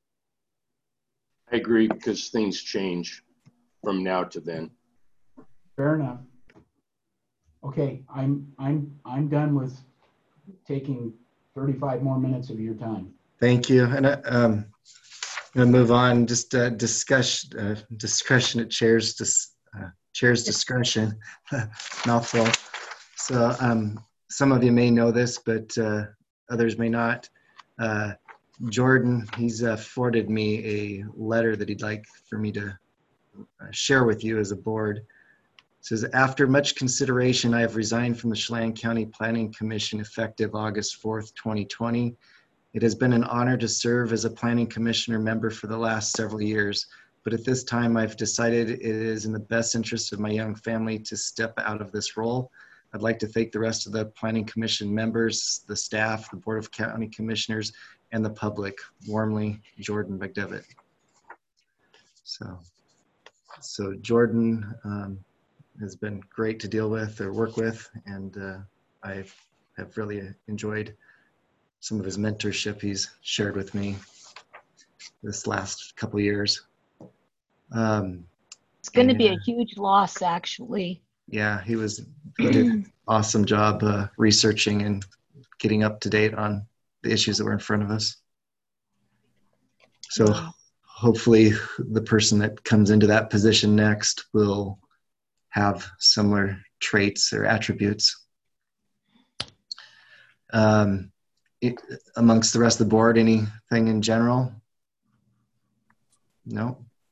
I agree because things change from now to then. Fair enough. Okay, I'm, I'm, I'm done with taking thirty-five more minutes of your time. Thank you. And uh, um, I'm going to move on. Just uh, discuss uh, discretion at chairs, dis, uh, chair's discretion, mouthful. So um, some of you may know this, but uh, others may not. Uh, Jordan, he's uh, forwarded me a letter that he'd like for me to uh, share with you as a board. It says, after much consideration, I have resigned from the Chelan County Planning Commission effective August fourth, twenty twenty. It has been an honor to serve as a planning commissioner member for the last several years, but at this time I've decided it is in the best interest of my young family to step out of this role. I'd like to thank the rest of the planning commission members, the staff, the Board of County Commissioners, and the public. Warmly, Jordan McDevitt. So, so Jordan um, has been great to deal with or work with, and uh, I have really enjoyed some of his mentorship he's shared with me this last couple of years. Um, It's going to be and, a huge loss, actually. Yeah, he was he did an awesome job uh, researching and getting up to date on the issues that were in front of us. So Wow. hopefully the person that comes into that position next will have similar traits or attributes. Um, it, amongst the rest of the board, anything in general? No?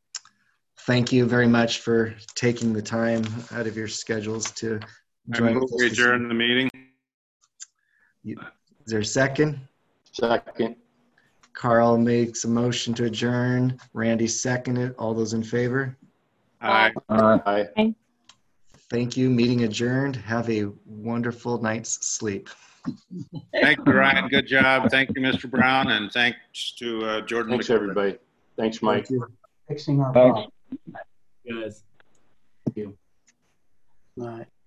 thank you very much for taking the time out of your schedules to I join move us. we adjourn the meeting. Is there a second? Second. Carl makes a motion to adjourn. Randy seconded. All those in favor? Aye. Uh, Aye. Thank you. Meeting adjourned. Have a wonderful night's sleep. Thank you, Ryan. Good job. Thank you, Mister Brown, and thanks to uh, Jordan. Thanks, McClure. everybody. Thanks, Mike. Thank you. Fixing our Thanks. problem. Guys. Thank you. All right.